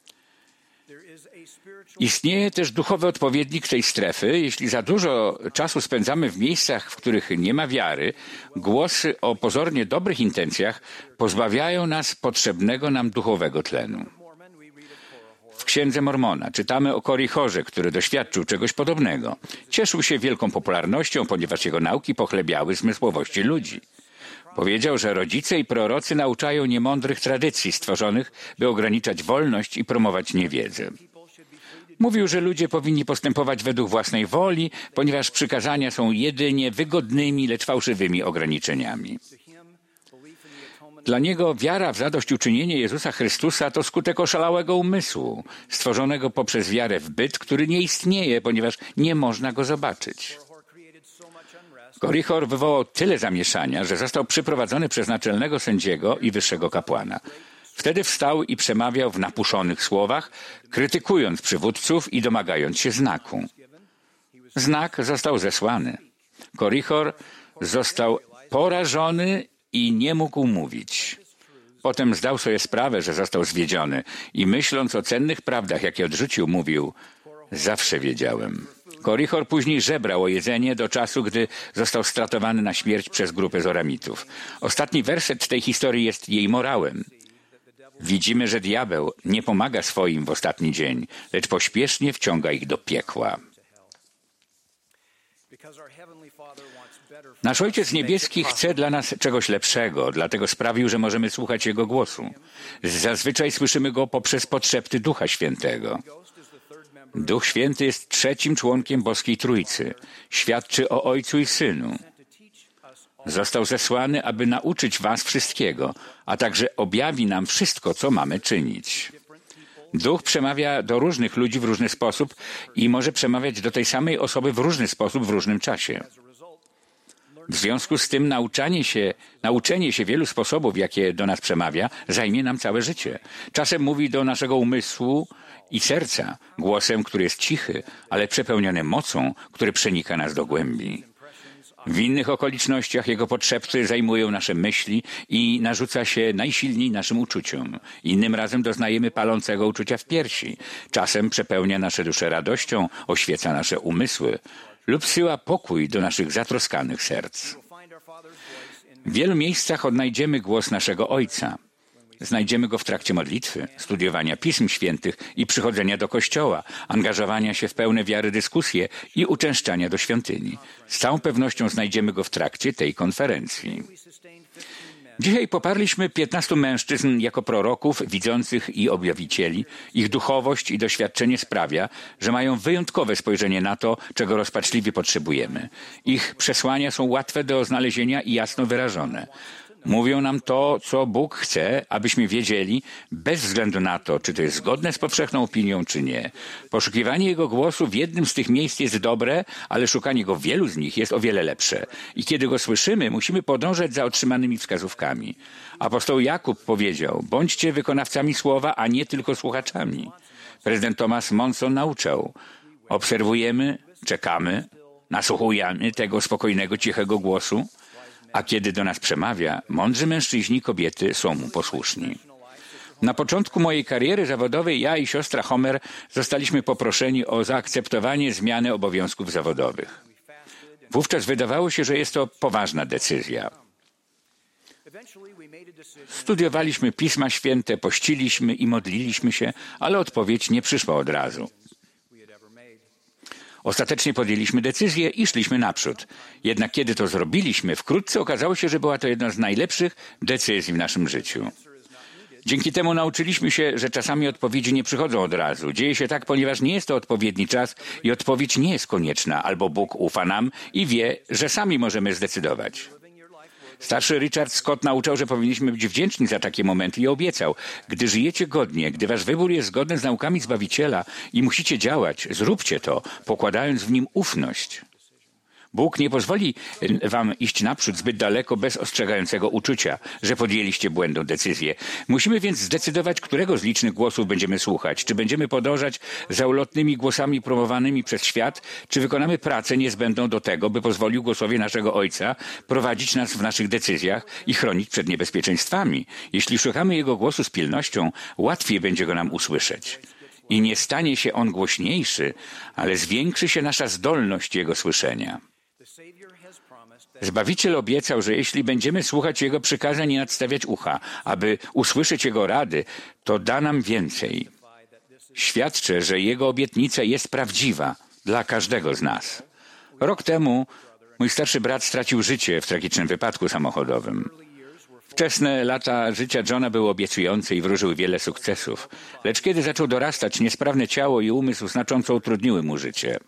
Istnieje też duchowy odpowiednik tej strefy. Jeśli za dużo czasu spędzamy w miejscach, w których nie ma wiary, głosy o pozornie dobrych intencjach pozbawiają nas potrzebnego nam duchowego tlenu. W Księdze Mormona czytamy o Korichorze, który doświadczył czegoś podobnego. Cieszył się wielką popularnością, ponieważ jego nauki pochlebiały zmysłowości ludzi. Powiedział, że rodzice i prorocy nauczają niemądrych tradycji stworzonych, by ograniczać wolność i promować niewiedzę. Mówił, że ludzie powinni postępować według własnej woli, ponieważ przykazania są jedynie wygodnymi, lecz fałszywymi ograniczeniami. Dla niego wiara w zadośćuczynienie Jezusa Chrystusa to skutek oszalałego umysłu, stworzonego poprzez wiarę w byt, który nie istnieje, ponieważ nie można go zobaczyć. Korichor wywołał tyle zamieszania, że został przyprowadzony przez naczelnego sędziego i wyższego kapłana. Wtedy wstał i przemawiał w napuszonych słowach, krytykując przywódców i domagając się znaku. Znak został zesłany. Korichor został porażony i nie mógł mówić. Potem zdał sobie sprawę, że został zwiedziony i myśląc o cennych prawdach, jakie odrzucił, mówił: zawsze wiedziałem. Korichor później żebrał o jedzenie do czasu, gdy został stratowany na śmierć przez grupę Zoramitów. Ostatni werset tej historii jest jej morałem. Widzimy, że diabeł nie pomaga swoim w ostatni dzień, lecz pośpiesznie wciąga ich do piekła. Nasz Ojciec Niebieski chce dla nas czegoś lepszego, dlatego sprawił, że możemy słuchać Jego głosu. Zazwyczaj słyszymy Go poprzez podszepty Ducha Świętego. Duch Święty jest trzecim członkiem Boskiej Trójcy. Świadczy o Ojcu i Synu. Został zesłany, aby nauczyć was wszystkiego, a także objawi nam wszystko, co mamy czynić. Duch przemawia do różnych ludzi w różny sposób i może przemawiać do tej samej osoby w różny sposób w różnym czasie. W związku z tym nauczenie się wielu sposobów, jakie do nas przemawia, zajmie nam całe życie. Czasem mówi do naszego umysłu i serca, głosem, który jest cichy, ale przepełniony mocą, który przenika nas do głębi. W innych okolicznościach jego podszepty zajmują nasze myśli i narzuca się najsilniej naszym uczuciom. Innym razem doznajemy palącego uczucia w piersi. Czasem przepełnia nasze dusze radością, oświeca nasze umysły lub wsyła pokój do naszych zatroskanych serc. W wielu miejscach odnajdziemy głos naszego Ojca. Znajdziemy go w trakcie modlitwy, studiowania Pism Świętych i przychodzenia do kościoła, angażowania się w pełne wiary dyskusje i uczęszczania do świątyni. Z całą pewnością znajdziemy go w trakcie tej konferencji. Dzisiaj poparliśmy 15 mężczyzn jako proroków, widzących i objawicieli. Ich duchowość i doświadczenie sprawia, że mają wyjątkowe spojrzenie na to, czego rozpaczliwie potrzebujemy. Ich przesłania są łatwe do znalezienia i jasno wyrażone. Mówią nam to, co Bóg chce, abyśmy wiedzieli, bez względu na to, czy to jest zgodne z powszechną opinią, czy nie. Poszukiwanie Jego głosu w jednym z tych miejsc jest dobre, ale szukanie Go w wielu z nich jest o wiele lepsze. I kiedy Go słyszymy, musimy podążać za otrzymanymi wskazówkami. Apostoł Jakub powiedział, bądźcie wykonawcami słowa, a nie tylko słuchaczami. Prezydent Thomas Monson nauczał, obserwujemy, czekamy, nasłuchujemy tego spokojnego, cichego głosu, a kiedy do nas przemawia, mądrzy mężczyźni i kobiety są mu posłuszni. Na początku mojej kariery zawodowej ja i siostra Homer zostaliśmy poproszeni o zaakceptowanie zmiany obowiązków zawodowych. Wówczas wydawało się, że jest to poważna decyzja. Studiowaliśmy Pisma Święte, pościliśmy i modliliśmy się, ale odpowiedź nie przyszła od razu. Ostatecznie podjęliśmy decyzję i szliśmy naprzód. Jednak kiedy to zrobiliśmy, wkrótce okazało się, że była to jedna z najlepszych decyzji w naszym życiu. Dzięki temu nauczyliśmy się, że czasami odpowiedzi nie przychodzą od razu. Dzieje się tak, ponieważ nie jest to odpowiedni czas i odpowiedź nie jest konieczna, albo Bóg ufa nam i wie, że sami możemy zdecydować. Starszy Richard Scott nauczał, że powinniśmy być wdzięczni za takie momenty i obiecał, gdy żyjecie godnie, gdy wasz wybór jest zgodny z naukami Zbawiciela i musicie działać, zróbcie to, pokładając w nim ufność. Bóg nie pozwoli wam iść naprzód zbyt daleko bez ostrzegającego uczucia, że podjęliście błędną decyzję. Musimy więc zdecydować, którego z licznych głosów będziemy słuchać. Czy będziemy podążać za ulotnymi głosami promowanymi przez świat, czy wykonamy pracę niezbędną do tego, by pozwolił głosowi naszego Ojca prowadzić nas w naszych decyzjach i chronić przed niebezpieczeństwami. Jeśli szukamy Jego głosu z pilnością, łatwiej będzie go nam usłyszeć. I nie stanie się on głośniejszy, ale zwiększy się nasza zdolność Jego słyszenia. Zbawiciel obiecał, że jeśli będziemy słuchać Jego przykazań i nadstawiać ucha, aby usłyszeć Jego rady, to da nam więcej. Świadczę, że Jego obietnica jest prawdziwa dla każdego z nas. Rok temu mój starszy brat stracił życie w tragicznym wypadku samochodowym. Wczesne lata życia Johna były obiecujące i wróżyły wiele sukcesów. Lecz kiedy zaczął dorastać, niesprawne ciało i umysł znacząco utrudniły mu życie.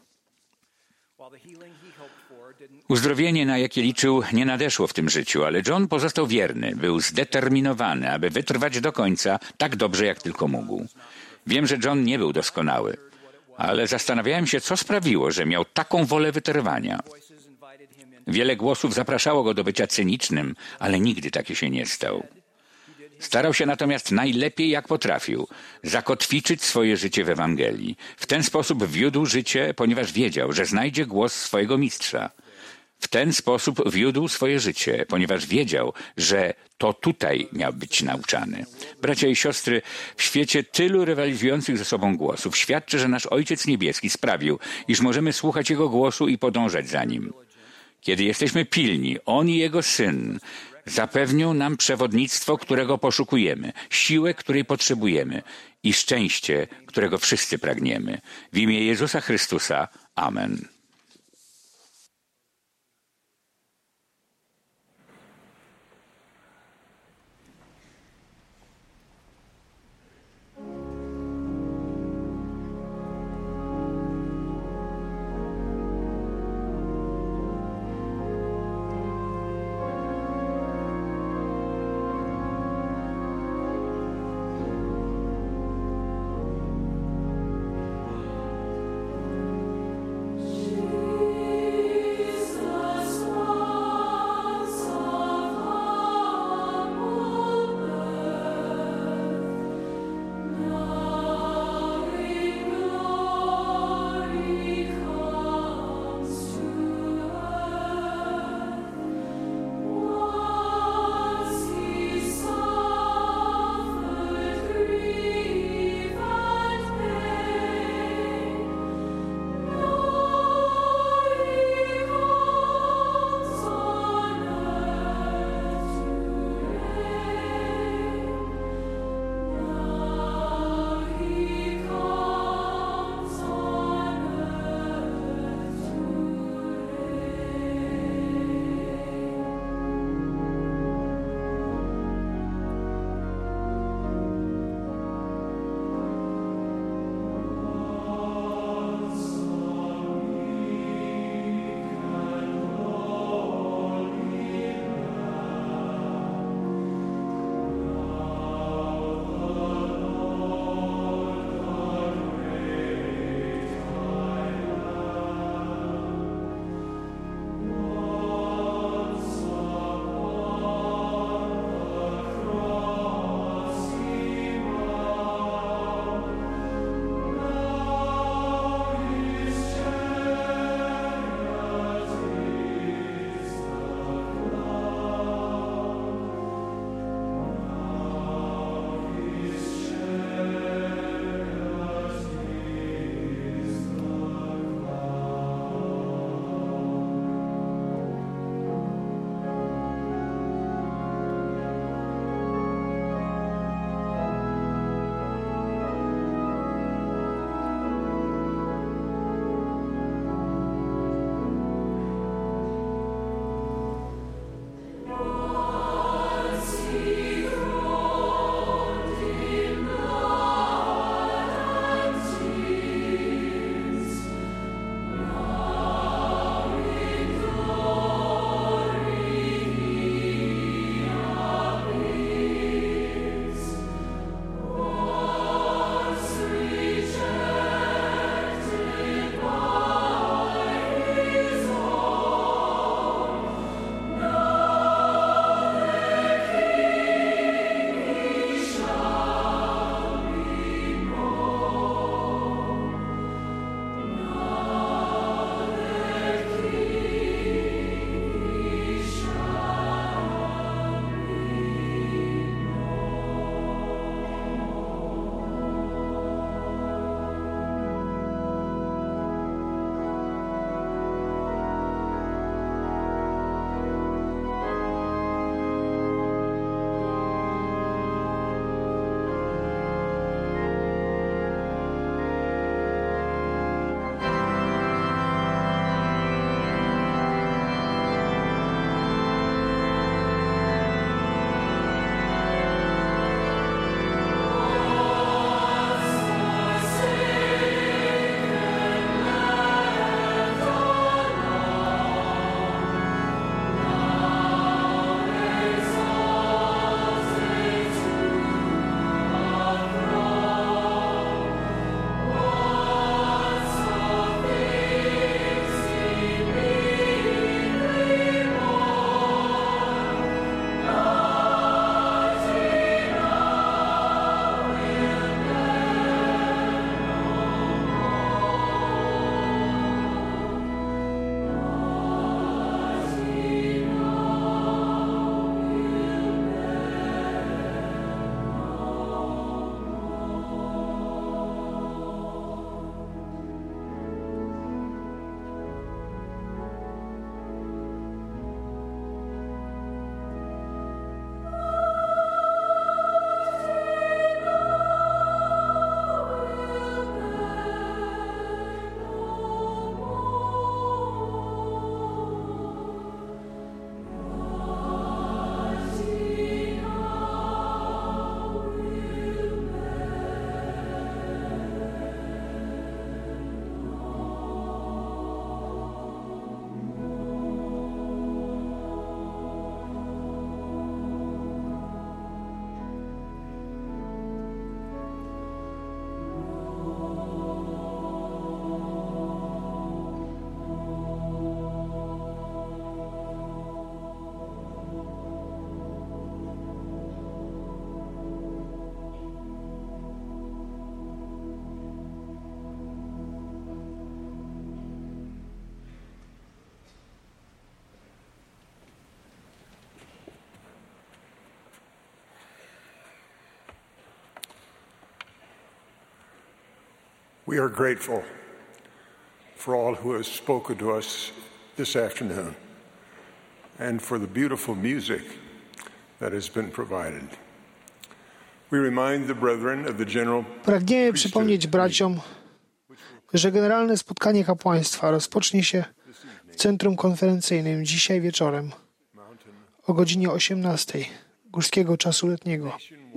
Uzdrowienie, na jakie liczył, nie nadeszło w tym życiu, ale John pozostał wierny, był zdeterminowany, aby wytrwać do końca tak dobrze, jak tylko mógł. Wiem, że John nie był doskonały, ale zastanawiałem się, co sprawiło, że miał taką wolę wytrwania. Wiele głosów zapraszało go do bycia cynicznym, ale nigdy taki się nie stał. Starał się natomiast najlepiej, jak potrafił, zakotwiczyć swoje życie w Ewangelii. W ten sposób wiódł życie, ponieważ wiedział, że znajdzie głos swojego mistrza. W ten sposób wiódł swoje życie, ponieważ wiedział, że to tutaj miał być nauczany. Bracia i siostry, w świecie tylu rywalizujących ze sobą głosów świadczy, że nasz Ojciec Niebieski sprawił, iż możemy słuchać Jego głosu i podążać za Nim. Kiedy jesteśmy pilni, On i Jego Syn zapewnią nam przewodnictwo, którego poszukujemy, siłę, której potrzebujemy i szczęście, którego wszyscy pragniemy. W imię Jezusa Chrystusa. Amen. We are grateful for all who have spoken to us this afternoon and for the beautiful music that has been provided. We remind the brethren of the general Pragniemy przypomnieć braciom, że generalne spotkanie kapłaństwa rozpocznie się w centrum konferencyjnym dzisiaj wieczorem o godzinie 18 górskiego czasu letniego.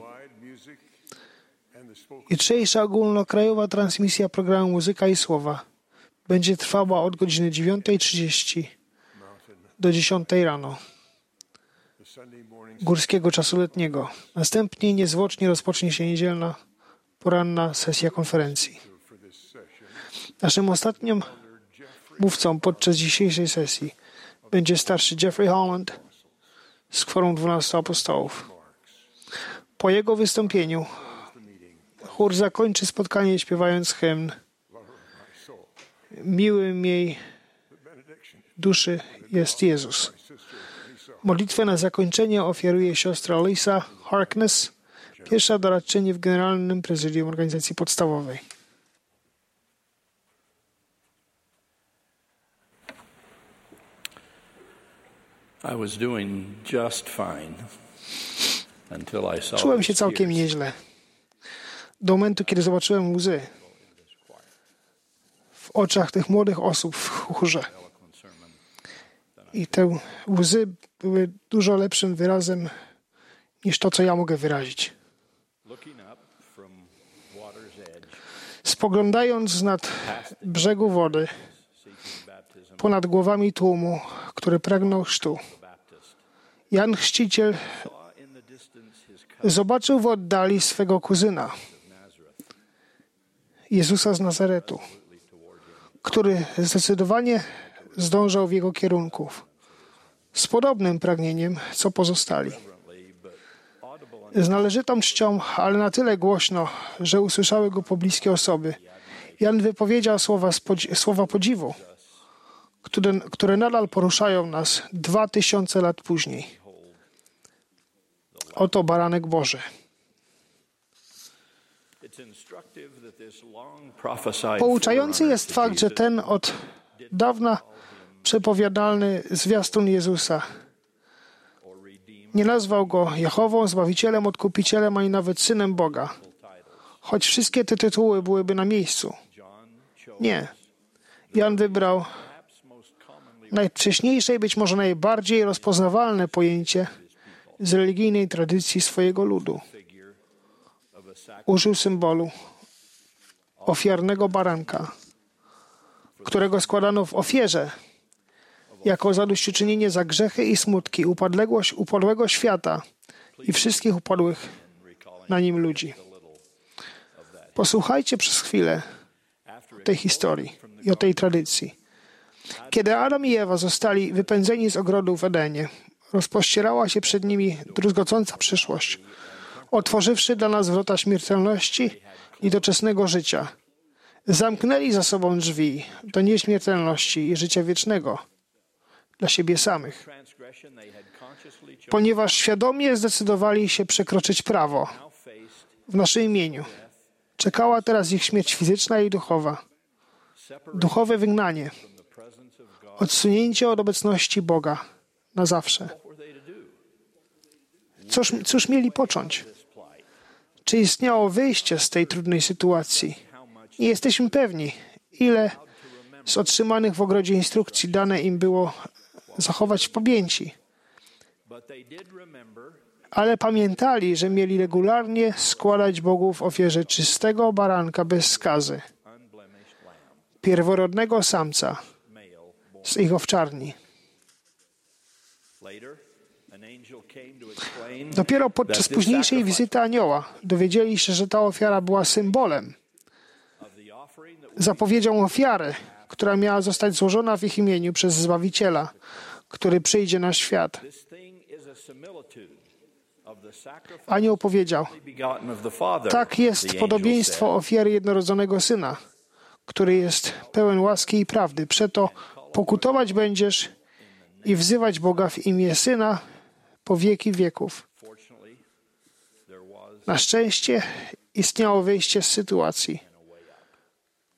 Jutrzejsza ogólnokrajowa transmisja programu Muzyka i Słowa będzie trwała od godziny 9:30 do 10 rano górskiego czasu letniego. Następnie niezwłocznie rozpocznie się niedzielna poranna sesja konferencji. Naszym ostatnim mówcą podczas dzisiejszej sesji będzie starszy Jeffrey Holland z Kworum 12 Apostołów. Po jego wystąpieniu chór zakończy spotkanie śpiewając hymn Miły mej duszy jest Jezus. Modlitwę na zakończenie ofiaruje siostra Lisa Harkness, pierwsza doradczyni w Generalnym Prezydium Organizacji Podstawowej. I was doing just fine until I saw Czułem się całkiem nieźle. Do momentu, kiedy zobaczyłem łzy w oczach tych młodych osób w chórze. I te łzy były dużo lepszym wyrazem niż to, co ja mogę wyrazić. Spoglądając nad brzegu wody, ponad głowami tłumu, który pragnął chrztu, Jan Chrzciciel zobaczył w oddali swego kuzyna, Jezusa z Nazaretu, który zdecydowanie zdążał w jego kierunku, z podobnym pragnieniem, co pozostali. Z należytą czcią, ale na tyle głośno, że usłyszały go pobliskie osoby, Jan wypowiedział słowa podziwu, które nadal poruszają nas 2000 lat później. Oto baranek Boży. Pouczający jest fakt, że ten od dawna przepowiadalny zwiastun Jezusa nie nazwał go Jehową, Zbawicielem, Odkupicielem, ani nawet Synem Boga, choć wszystkie te tytuły byłyby na miejscu. Nie. Jan wybrał najwcześniejsze i być może najbardziej rozpoznawalne pojęcie z religijnej tradycji swojego ludu. Użył symbolu ofiarnego baranka, którego składano w ofierze jako zadośćuczynienie za grzechy i smutki upadłego świata i wszystkich upadłych na nim ludzi. Posłuchajcie przez chwilę tej historii i o tej tradycji. Kiedy Adam i Ewa zostali wypędzeni z ogrodu w Edenie, rozpościerała się przed nimi druzgocąca przyszłość, otworzywszy dla nas wrota śmiertelności i doczesnego życia. Zamknęli za sobą drzwi do nieśmiertelności i życia wiecznego dla siebie samych, ponieważ świadomie zdecydowali się przekroczyć prawo w naszym imieniu. Czekała teraz ich śmierć fizyczna i duchowa, duchowe wygnanie, odsunięcie od obecności Boga na zawsze. Cóż mieli począć? Czy istniało wyjście z tej trudnej sytuacji? Nie jesteśmy pewni, ile z otrzymanych w ogrodzie instrukcji dane im było zachować w pamięci. Ale pamiętali, że mieli regularnie składać Bogu w ofierze czystego baranka bez skazy, pierworodnego samca z ich owczarni. Dopiero podczas późniejszej wizyty anioła dowiedzieli się, że ta ofiara była symbolem, zapowiedzią ofiary, która miała zostać złożona w ich imieniu przez Zbawiciela, który przyjdzie na świat. Anioł powiedział: tak jest podobieństwo ofiary jednorodzonego Syna, który jest pełen łaski i prawdy. Przeto pokutować będziesz i wzywać Boga w imię Syna po wieki wieków. Na szczęście istniało wyjście z sytuacji.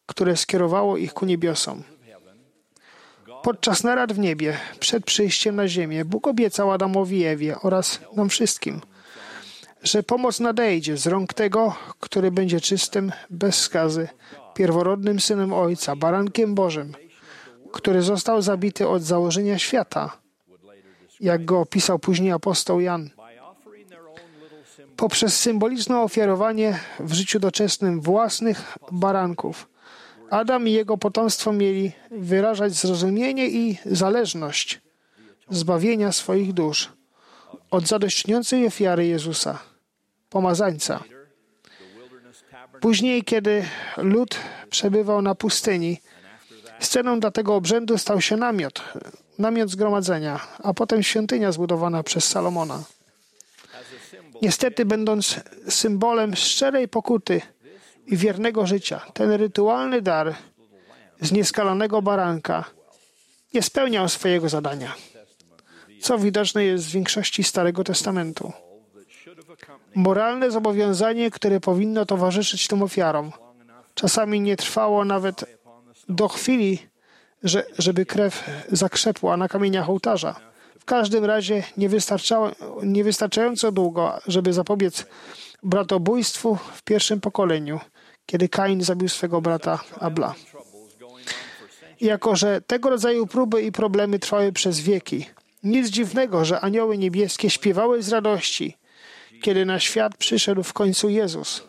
które skierowało ich ku niebiosom. Podczas narad w niebie, przed przyjściem na ziemię, Bóg obiecał Adamowi i Ewie oraz nam wszystkim, że pomoc nadejdzie z rąk tego, który będzie czystym, bez skazy, pierworodnym Synem Ojca, barankiem Bożym, który został zabity od założenia świata, jak go opisał później apostoł Jan. Poprzez symboliczne ofiarowanie w życiu doczesnym własnych baranków, Adam i jego potomstwo mieli wyrażać zrozumienie i zależność zbawienia swoich dusz od zadośćującej ofiary Jezusa, pomazańca. Później, kiedy lud przebywał na pustyni, sceną dla tego obrzędu stał się namiot zgromadzenia, a potem świątynia zbudowana przez Salomona. Niestety, będąc symbolem szczerej pokuty i wiernego życia, ten rytualny dar z nieskalanego baranka nie spełniał swojego zadania, co widoczne jest w większości Starego Testamentu. Moralne zobowiązanie, które powinno towarzyszyć tym ofiarom, czasami nie trwało nawet do chwili, żeby krew zakrzepła na kamieniach ołtarza. W każdym razie niewystarczająco długo, żeby zapobiec bratobójstwu w pierwszym pokoleniu, kiedy Kain zabił swego brata Abla. Jako że tego rodzaju próby i problemy trwały przez wieki, nic dziwnego, że anioły niebieskie śpiewały z radości, kiedy na świat przyszedł w końcu Jezus,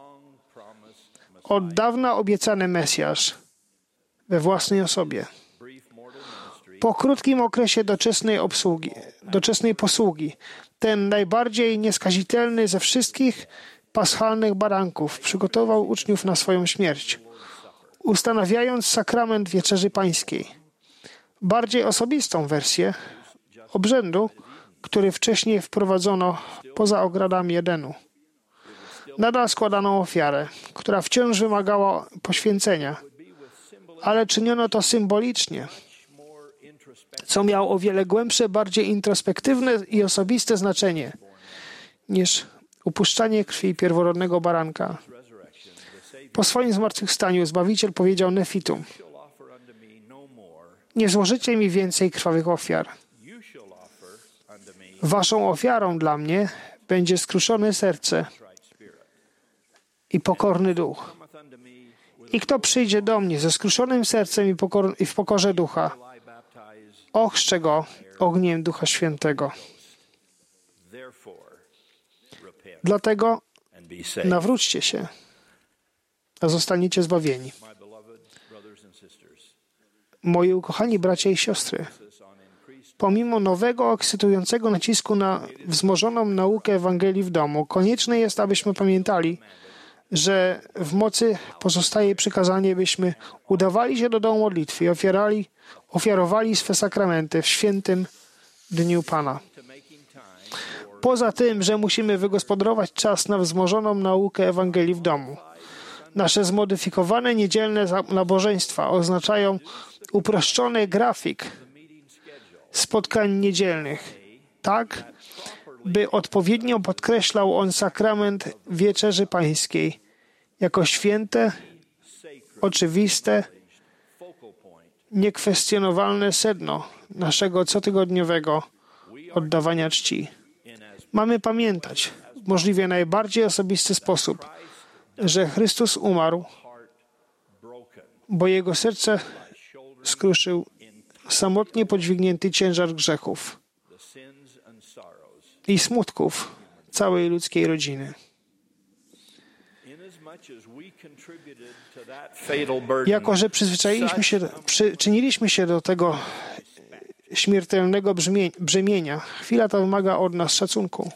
od dawna obiecany Mesjasz we własnej osobie. Po krótkim okresie doczesnej posługi, ten najbardziej nieskazitelny ze wszystkich paschalnych baranków przygotował uczniów na swoją śmierć, ustanawiając sakrament Wieczerzy Pańskiej. Bardziej osobistą wersję obrzędu, który wcześniej wprowadzono poza ogrodami Edenu. Nadal składano ofiarę, która wciąż wymagała poświęcenia, ale czyniono to symbolicznie, co miało o wiele głębsze, bardziej introspektywne i osobiste znaczenie niż upuszczanie krwi pierworodnego baranka. Po swoim zmartwychwstaniu Zbawiciel powiedział Nefitum: nie złożycie mi więcej krwawych ofiar. Waszą ofiarą dla mnie będzie skruszone serce i pokorny duch. I kto przyjdzie do mnie ze skruszonym sercem i w pokorze ducha, ochrzczę go ogniem Ducha Świętego. Dlatego nawróćcie się, a zostaniecie zbawieni. Moi ukochani bracia i siostry, pomimo nowego, ekscytującego nacisku na wzmożoną naukę Ewangelii w domu, konieczne jest, abyśmy pamiętali, że w mocy pozostaje przykazanie, byśmy udawali się do domu modlitwy i ofiarowali swe sakramenty w świętym Dniu Pana. Poza tym, że musimy wygospodarować czas na wzmożoną naukę Ewangelii w domu, nasze zmodyfikowane niedzielne nabożeństwa oznaczają uproszczony grafik spotkań niedzielnych, tak, by odpowiednio podkreślał on sakrament Wieczerzy Pańskiej jako święte, oczywiste, niekwestionowalne sedno naszego cotygodniowego oddawania czci. Mamy pamiętać w możliwie najbardziej osobisty sposób, że Chrystus umarł, bo Jego serce skruszył samotnie podźwignięty ciężar grzechów i smutków całej ludzkiej rodziny. Jako że przyczyniliśmy się do tego śmiertelnego brzemienia, chwila ta wymaga od nas szacunku.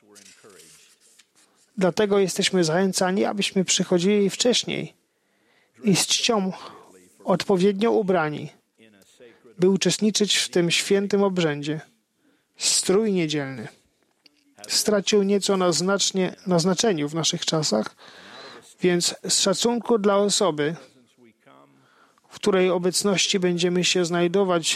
Dlatego jesteśmy zachęcani, abyśmy przychodzili wcześniej i z czcią odpowiednio ubrani, by uczestniczyć w tym świętym obrzędzie. Strój niedzielny stracił nieco na znaczeniu w naszych czasach, więc z szacunku dla osoby, w której obecności będziemy się znajdować,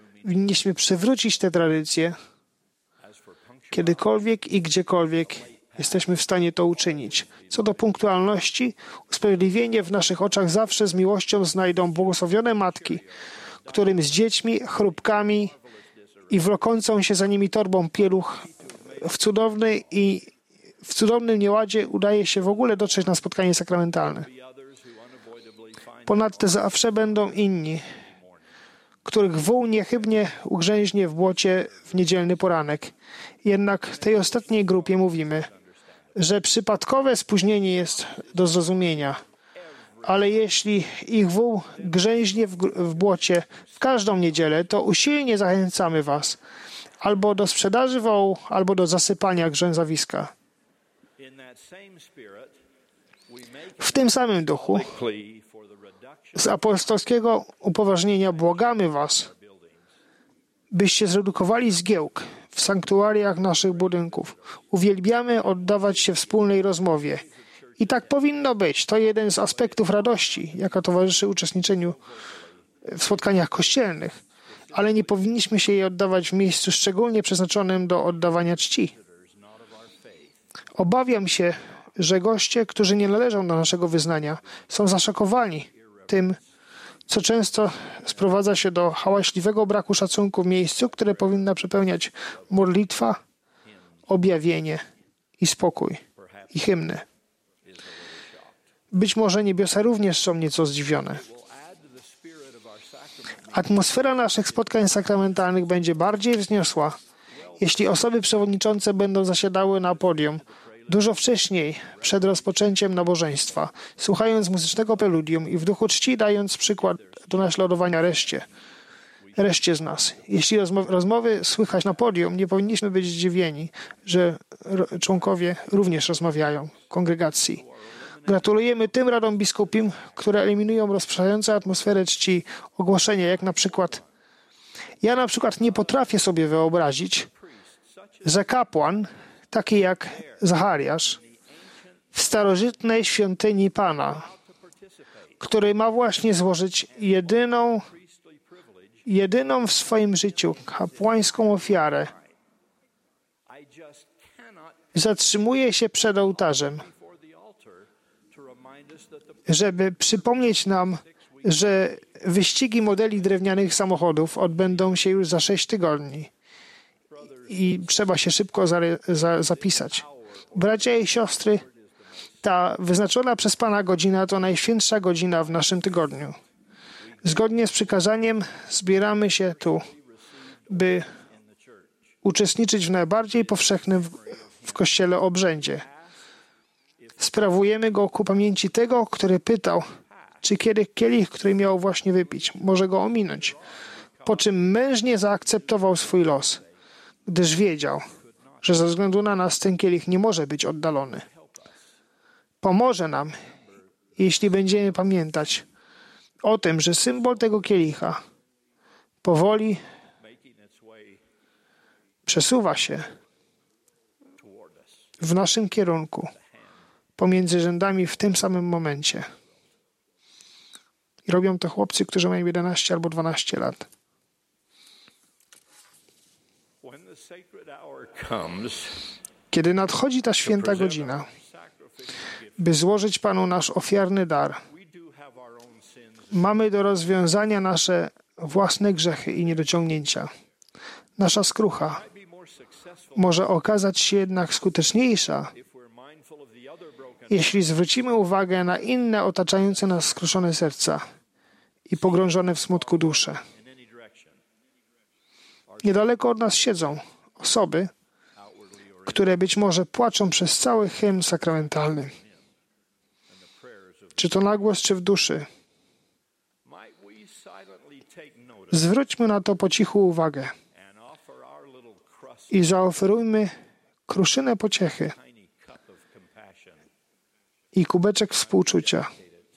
winniśmy przywrócić tę tradycję, kiedykolwiek i gdziekolwiek jesteśmy w stanie to uczynić. Co do punktualności, usprawiedliwienie w naszych oczach zawsze z miłością znajdą błogosławione matki, którym z dziećmi, chrupkami i wlokącą się za nimi torbą pieluch w cudownym nieładzie udaje się w ogóle dotrzeć na spotkanie sakramentalne. Ponadto zawsze będą inni, których wół niechybnie ugrzęźnie w błocie w niedzielny poranek. Jednak tej ostatniej grupie mówimy, że przypadkowe spóźnienie jest do zrozumienia. Ale jeśli ich wół grzęźnie w błocie w każdą niedzielę, to usilnie zachęcamy was albo do sprzedaży wołu, albo do zasypania grzęzawiska. W tym samym duchu z apostolskiego upoważnienia błagamy was, byście zredukowali zgiełk w sanktuariach naszych budynków. Uwielbiamy oddawać się wspólnej rozmowie. I tak powinno być. To jeden z aspektów radości, jaka towarzyszy uczestniczeniu w spotkaniach kościelnych. Ale nie powinniśmy się jej oddawać w miejscu szczególnie przeznaczonym do oddawania czci. Obawiam się, że goście, którzy nie należą do naszego wyznania, są zaszokowani tym, co często sprowadza się do hałaśliwego braku szacunku w miejscu, które powinna przepełniać modlitwa, objawienie i spokój i hymny. Być może niebiosa również są nieco zdziwione. Atmosfera naszych spotkań sakramentalnych będzie bardziej wzniosła, jeśli osoby przewodniczące będą zasiadały na podium dużo wcześniej, przed rozpoczęciem nabożeństwa, słuchając muzycznego preludium i w duchu czci dając przykład do naśladowania reszcie z nas. Jeśli rozmowy słychać na podium, nie powinniśmy być zdziwieni, że członkowie również rozmawiają w kongregacji. Gratulujemy tym radom biskupim, które eliminują rozpraszające atmosferę czci ogłoszenia, jak ja na przykład nie potrafię sobie wyobrazić, że kapłan, taki jak Zachariasz, w starożytnej świątyni Pana, który ma właśnie złożyć jedyną w swoim życiu kapłańską ofiarę, zatrzymuje się przed ołtarzem, żeby przypomnieć nam, że wyścigi modeli drewnianych samochodów odbędą się już za 6 tygodni i trzeba się szybko zapisać. Bracia i siostry, ta wyznaczona przez Pana godzina to najświętsza godzina w naszym tygodniu. Zgodnie z przykazaniem zbieramy się tu, by uczestniczyć w najbardziej powszechnym w Kościele obrzędzie. Sprawujemy go ku pamięci tego, który pytał, czy kiedy kielich, który miał właśnie wypić, może go ominąć, po czym mężnie zaakceptował swój los, gdyż wiedział, że ze względu na nas ten kielich nie może być oddalony. Pomoże nam, jeśli będziemy pamiętać o tym, że symbol tego kielicha powoli przesuwa się w naszym kierunku, pomiędzy rzędami w tym samym momencie. I robią to chłopcy, którzy mają 11 albo 12 lat. Kiedy nadchodzi ta święta godzina, by złożyć Panu nasz ofiarny dar, mamy do rozwiązania nasze własne grzechy i niedociągnięcia. Nasza skrucha może okazać się jednak skuteczniejsza, jeśli zwrócimy uwagę na inne otaczające nas skruszone serca i pogrążone w smutku dusze. Niedaleko od nas siedzą osoby, które być może płaczą przez cały hymn sakramentalny. Czy to na głos, czy w duszy. Zwróćmy na to po cichu uwagę i zaoferujmy kruszynę pociechy i kubeczek współczucia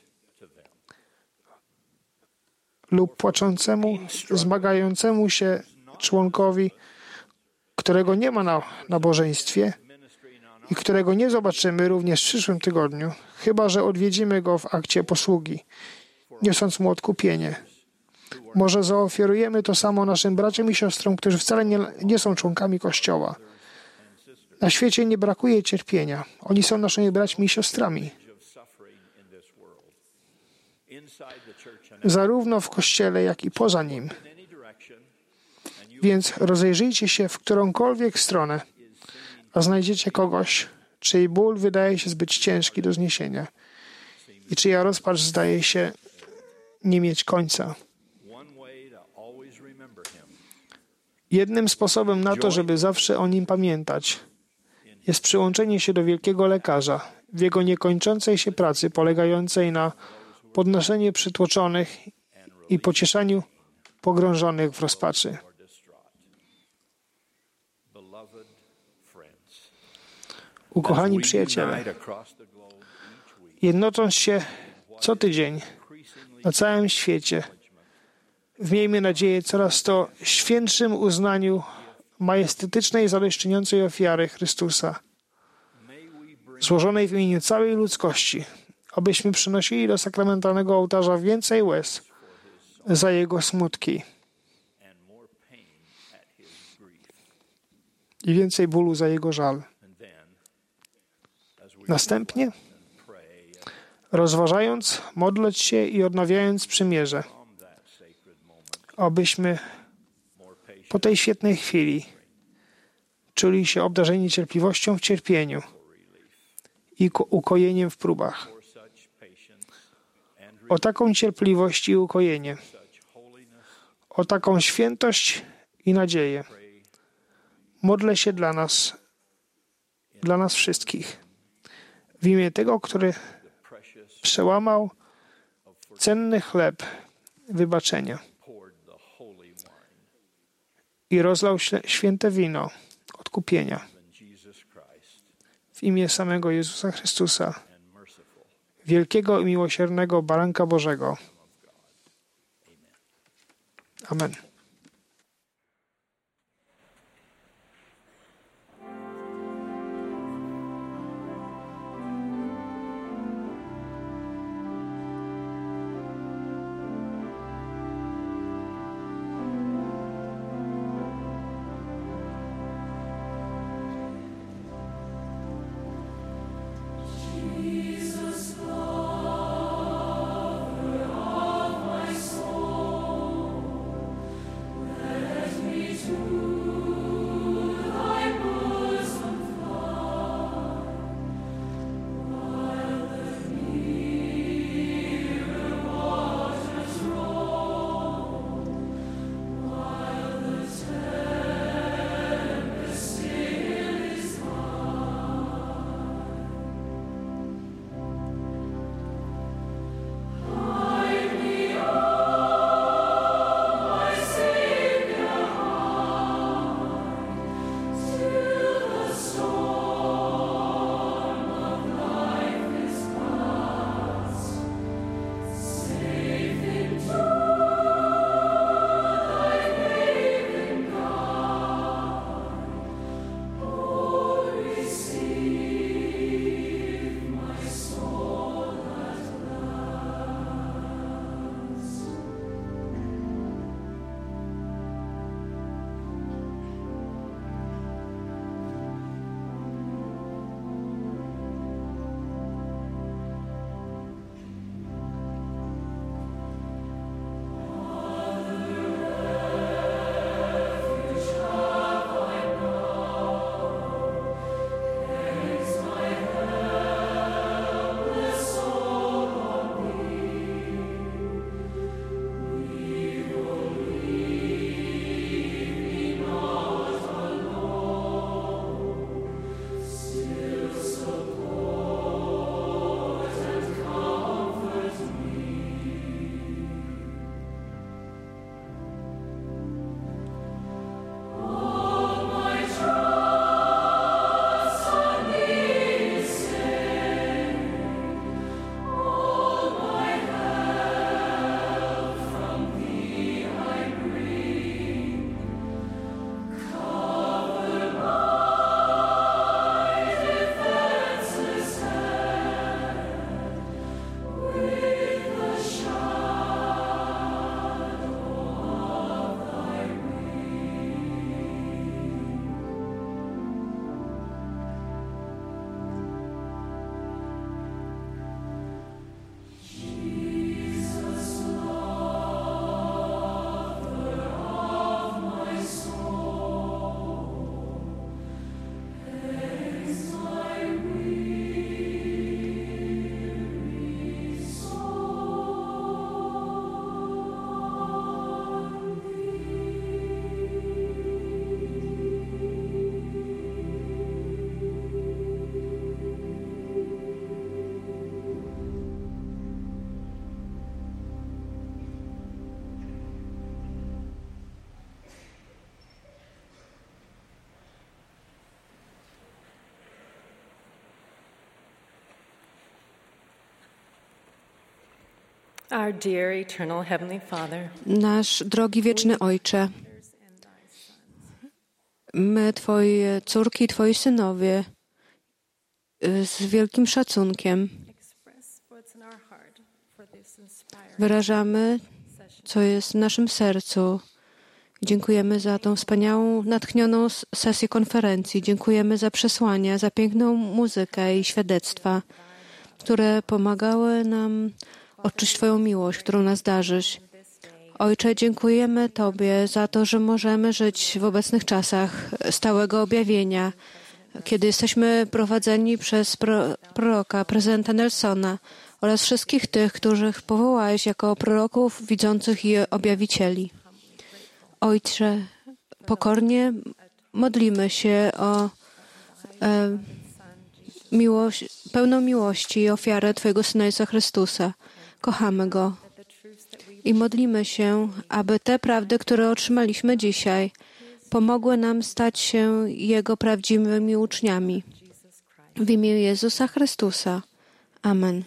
lub płaczącemu, zmagającemu się członkowi, którego nie ma na nabożeństwie i którego nie zobaczymy również w przyszłym tygodniu, chyba że odwiedzimy go w akcie posługi, niosąc mu odkupienie. Może zaoferujemy to samo naszym braciom i siostrom, którzy wcale nie są członkami Kościoła. Na świecie nie brakuje cierpienia. Oni są naszymi braćmi i siostrami. Zarówno w Kościele, jak i poza nim. Więc rozejrzyjcie się w którąkolwiek stronę, a znajdziecie kogoś, czyj ból wydaje się zbyt ciężki do zniesienia i czyja rozpacz zdaje się nie mieć końca. Jednym sposobem na to, żeby zawsze o nim pamiętać, jest przyłączenie się do wielkiego lekarza w jego niekończącej się pracy polegającej na podnoszeniu przytłoczonych i pocieszaniu pogrążonych w rozpaczy. Ukochani przyjaciele, jednocząc się co tydzień na całym świecie, miejmy nadzieję coraz to świętszym uznaniu majestetycznej, zadośćuczyniającej ofiary Chrystusa, złożonej w imieniu całej ludzkości, abyśmy przynosili do sakramentalnego ołtarza więcej łez za Jego smutki i więcej bólu za Jego żal. Następnie, rozważając, modląc się i odnawiając przymierze, abyśmy po tej świetnej chwili czuli się obdarzeni cierpliwością w cierpieniu i ukojeniem w próbach. O taką cierpliwość i ukojenie, o taką świętość i nadzieję modlę się dla nas wszystkich. W imię tego, który przełamał cenny chleb wybaczenia i rozlał święte wino odkupienia. W imię samego Jezusa Chrystusa, wielkiego i miłosiernego Baranka Bożego. Amen. Nasz drogi wieczny Ojcze, my, Twoje córki, Twoi synowie, z wielkim szacunkiem wyrażamy, co jest w naszym sercu. Dziękujemy za tą wspaniałą, natchnioną sesję konferencji. Dziękujemy za przesłania, za piękną muzykę i świadectwa, które pomagały nam odczuć Twoją miłość, którą nas darzysz. Ojcze, dziękujemy Tobie za to, że możemy żyć w obecnych czasach stałego objawienia, kiedy jesteśmy prowadzeni przez proroka, prezydenta Nelsona oraz wszystkich tych, których powołałeś jako proroków widzących i objawicieli. Ojcze, pokornie modlimy się o pełną miłości i ofiarę Twojego Syna Jezusa Chrystusa. Kochamy Go i modlimy się, aby te prawdy, które otrzymaliśmy dzisiaj, pomogły nam stać się Jego prawdziwymi uczniami. W imię Jezusa Chrystusa. Amen.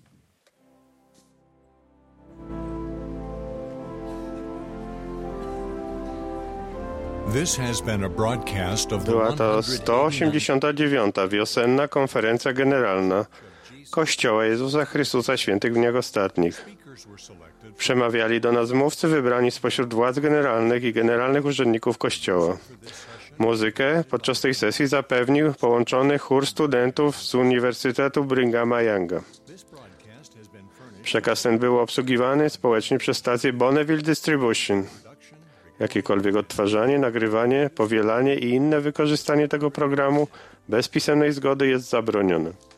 Była to 189. wiosenna konferencja generalna Kościoła Jezusa Chrystusa Świętych Dniach Ostatnich. Przemawiali do nas mówcy wybrani spośród władz generalnych i generalnych urzędników Kościoła. Muzykę podczas tej sesji zapewnił połączony chór studentów z Uniwersytetu Brighama Younga. Przekaz ten był obsługiwany społecznie przez stację Bonneville Distribution. Jakiekolwiek odtwarzanie, nagrywanie, powielanie i inne wykorzystanie tego programu bez pisemnej zgody jest zabronione.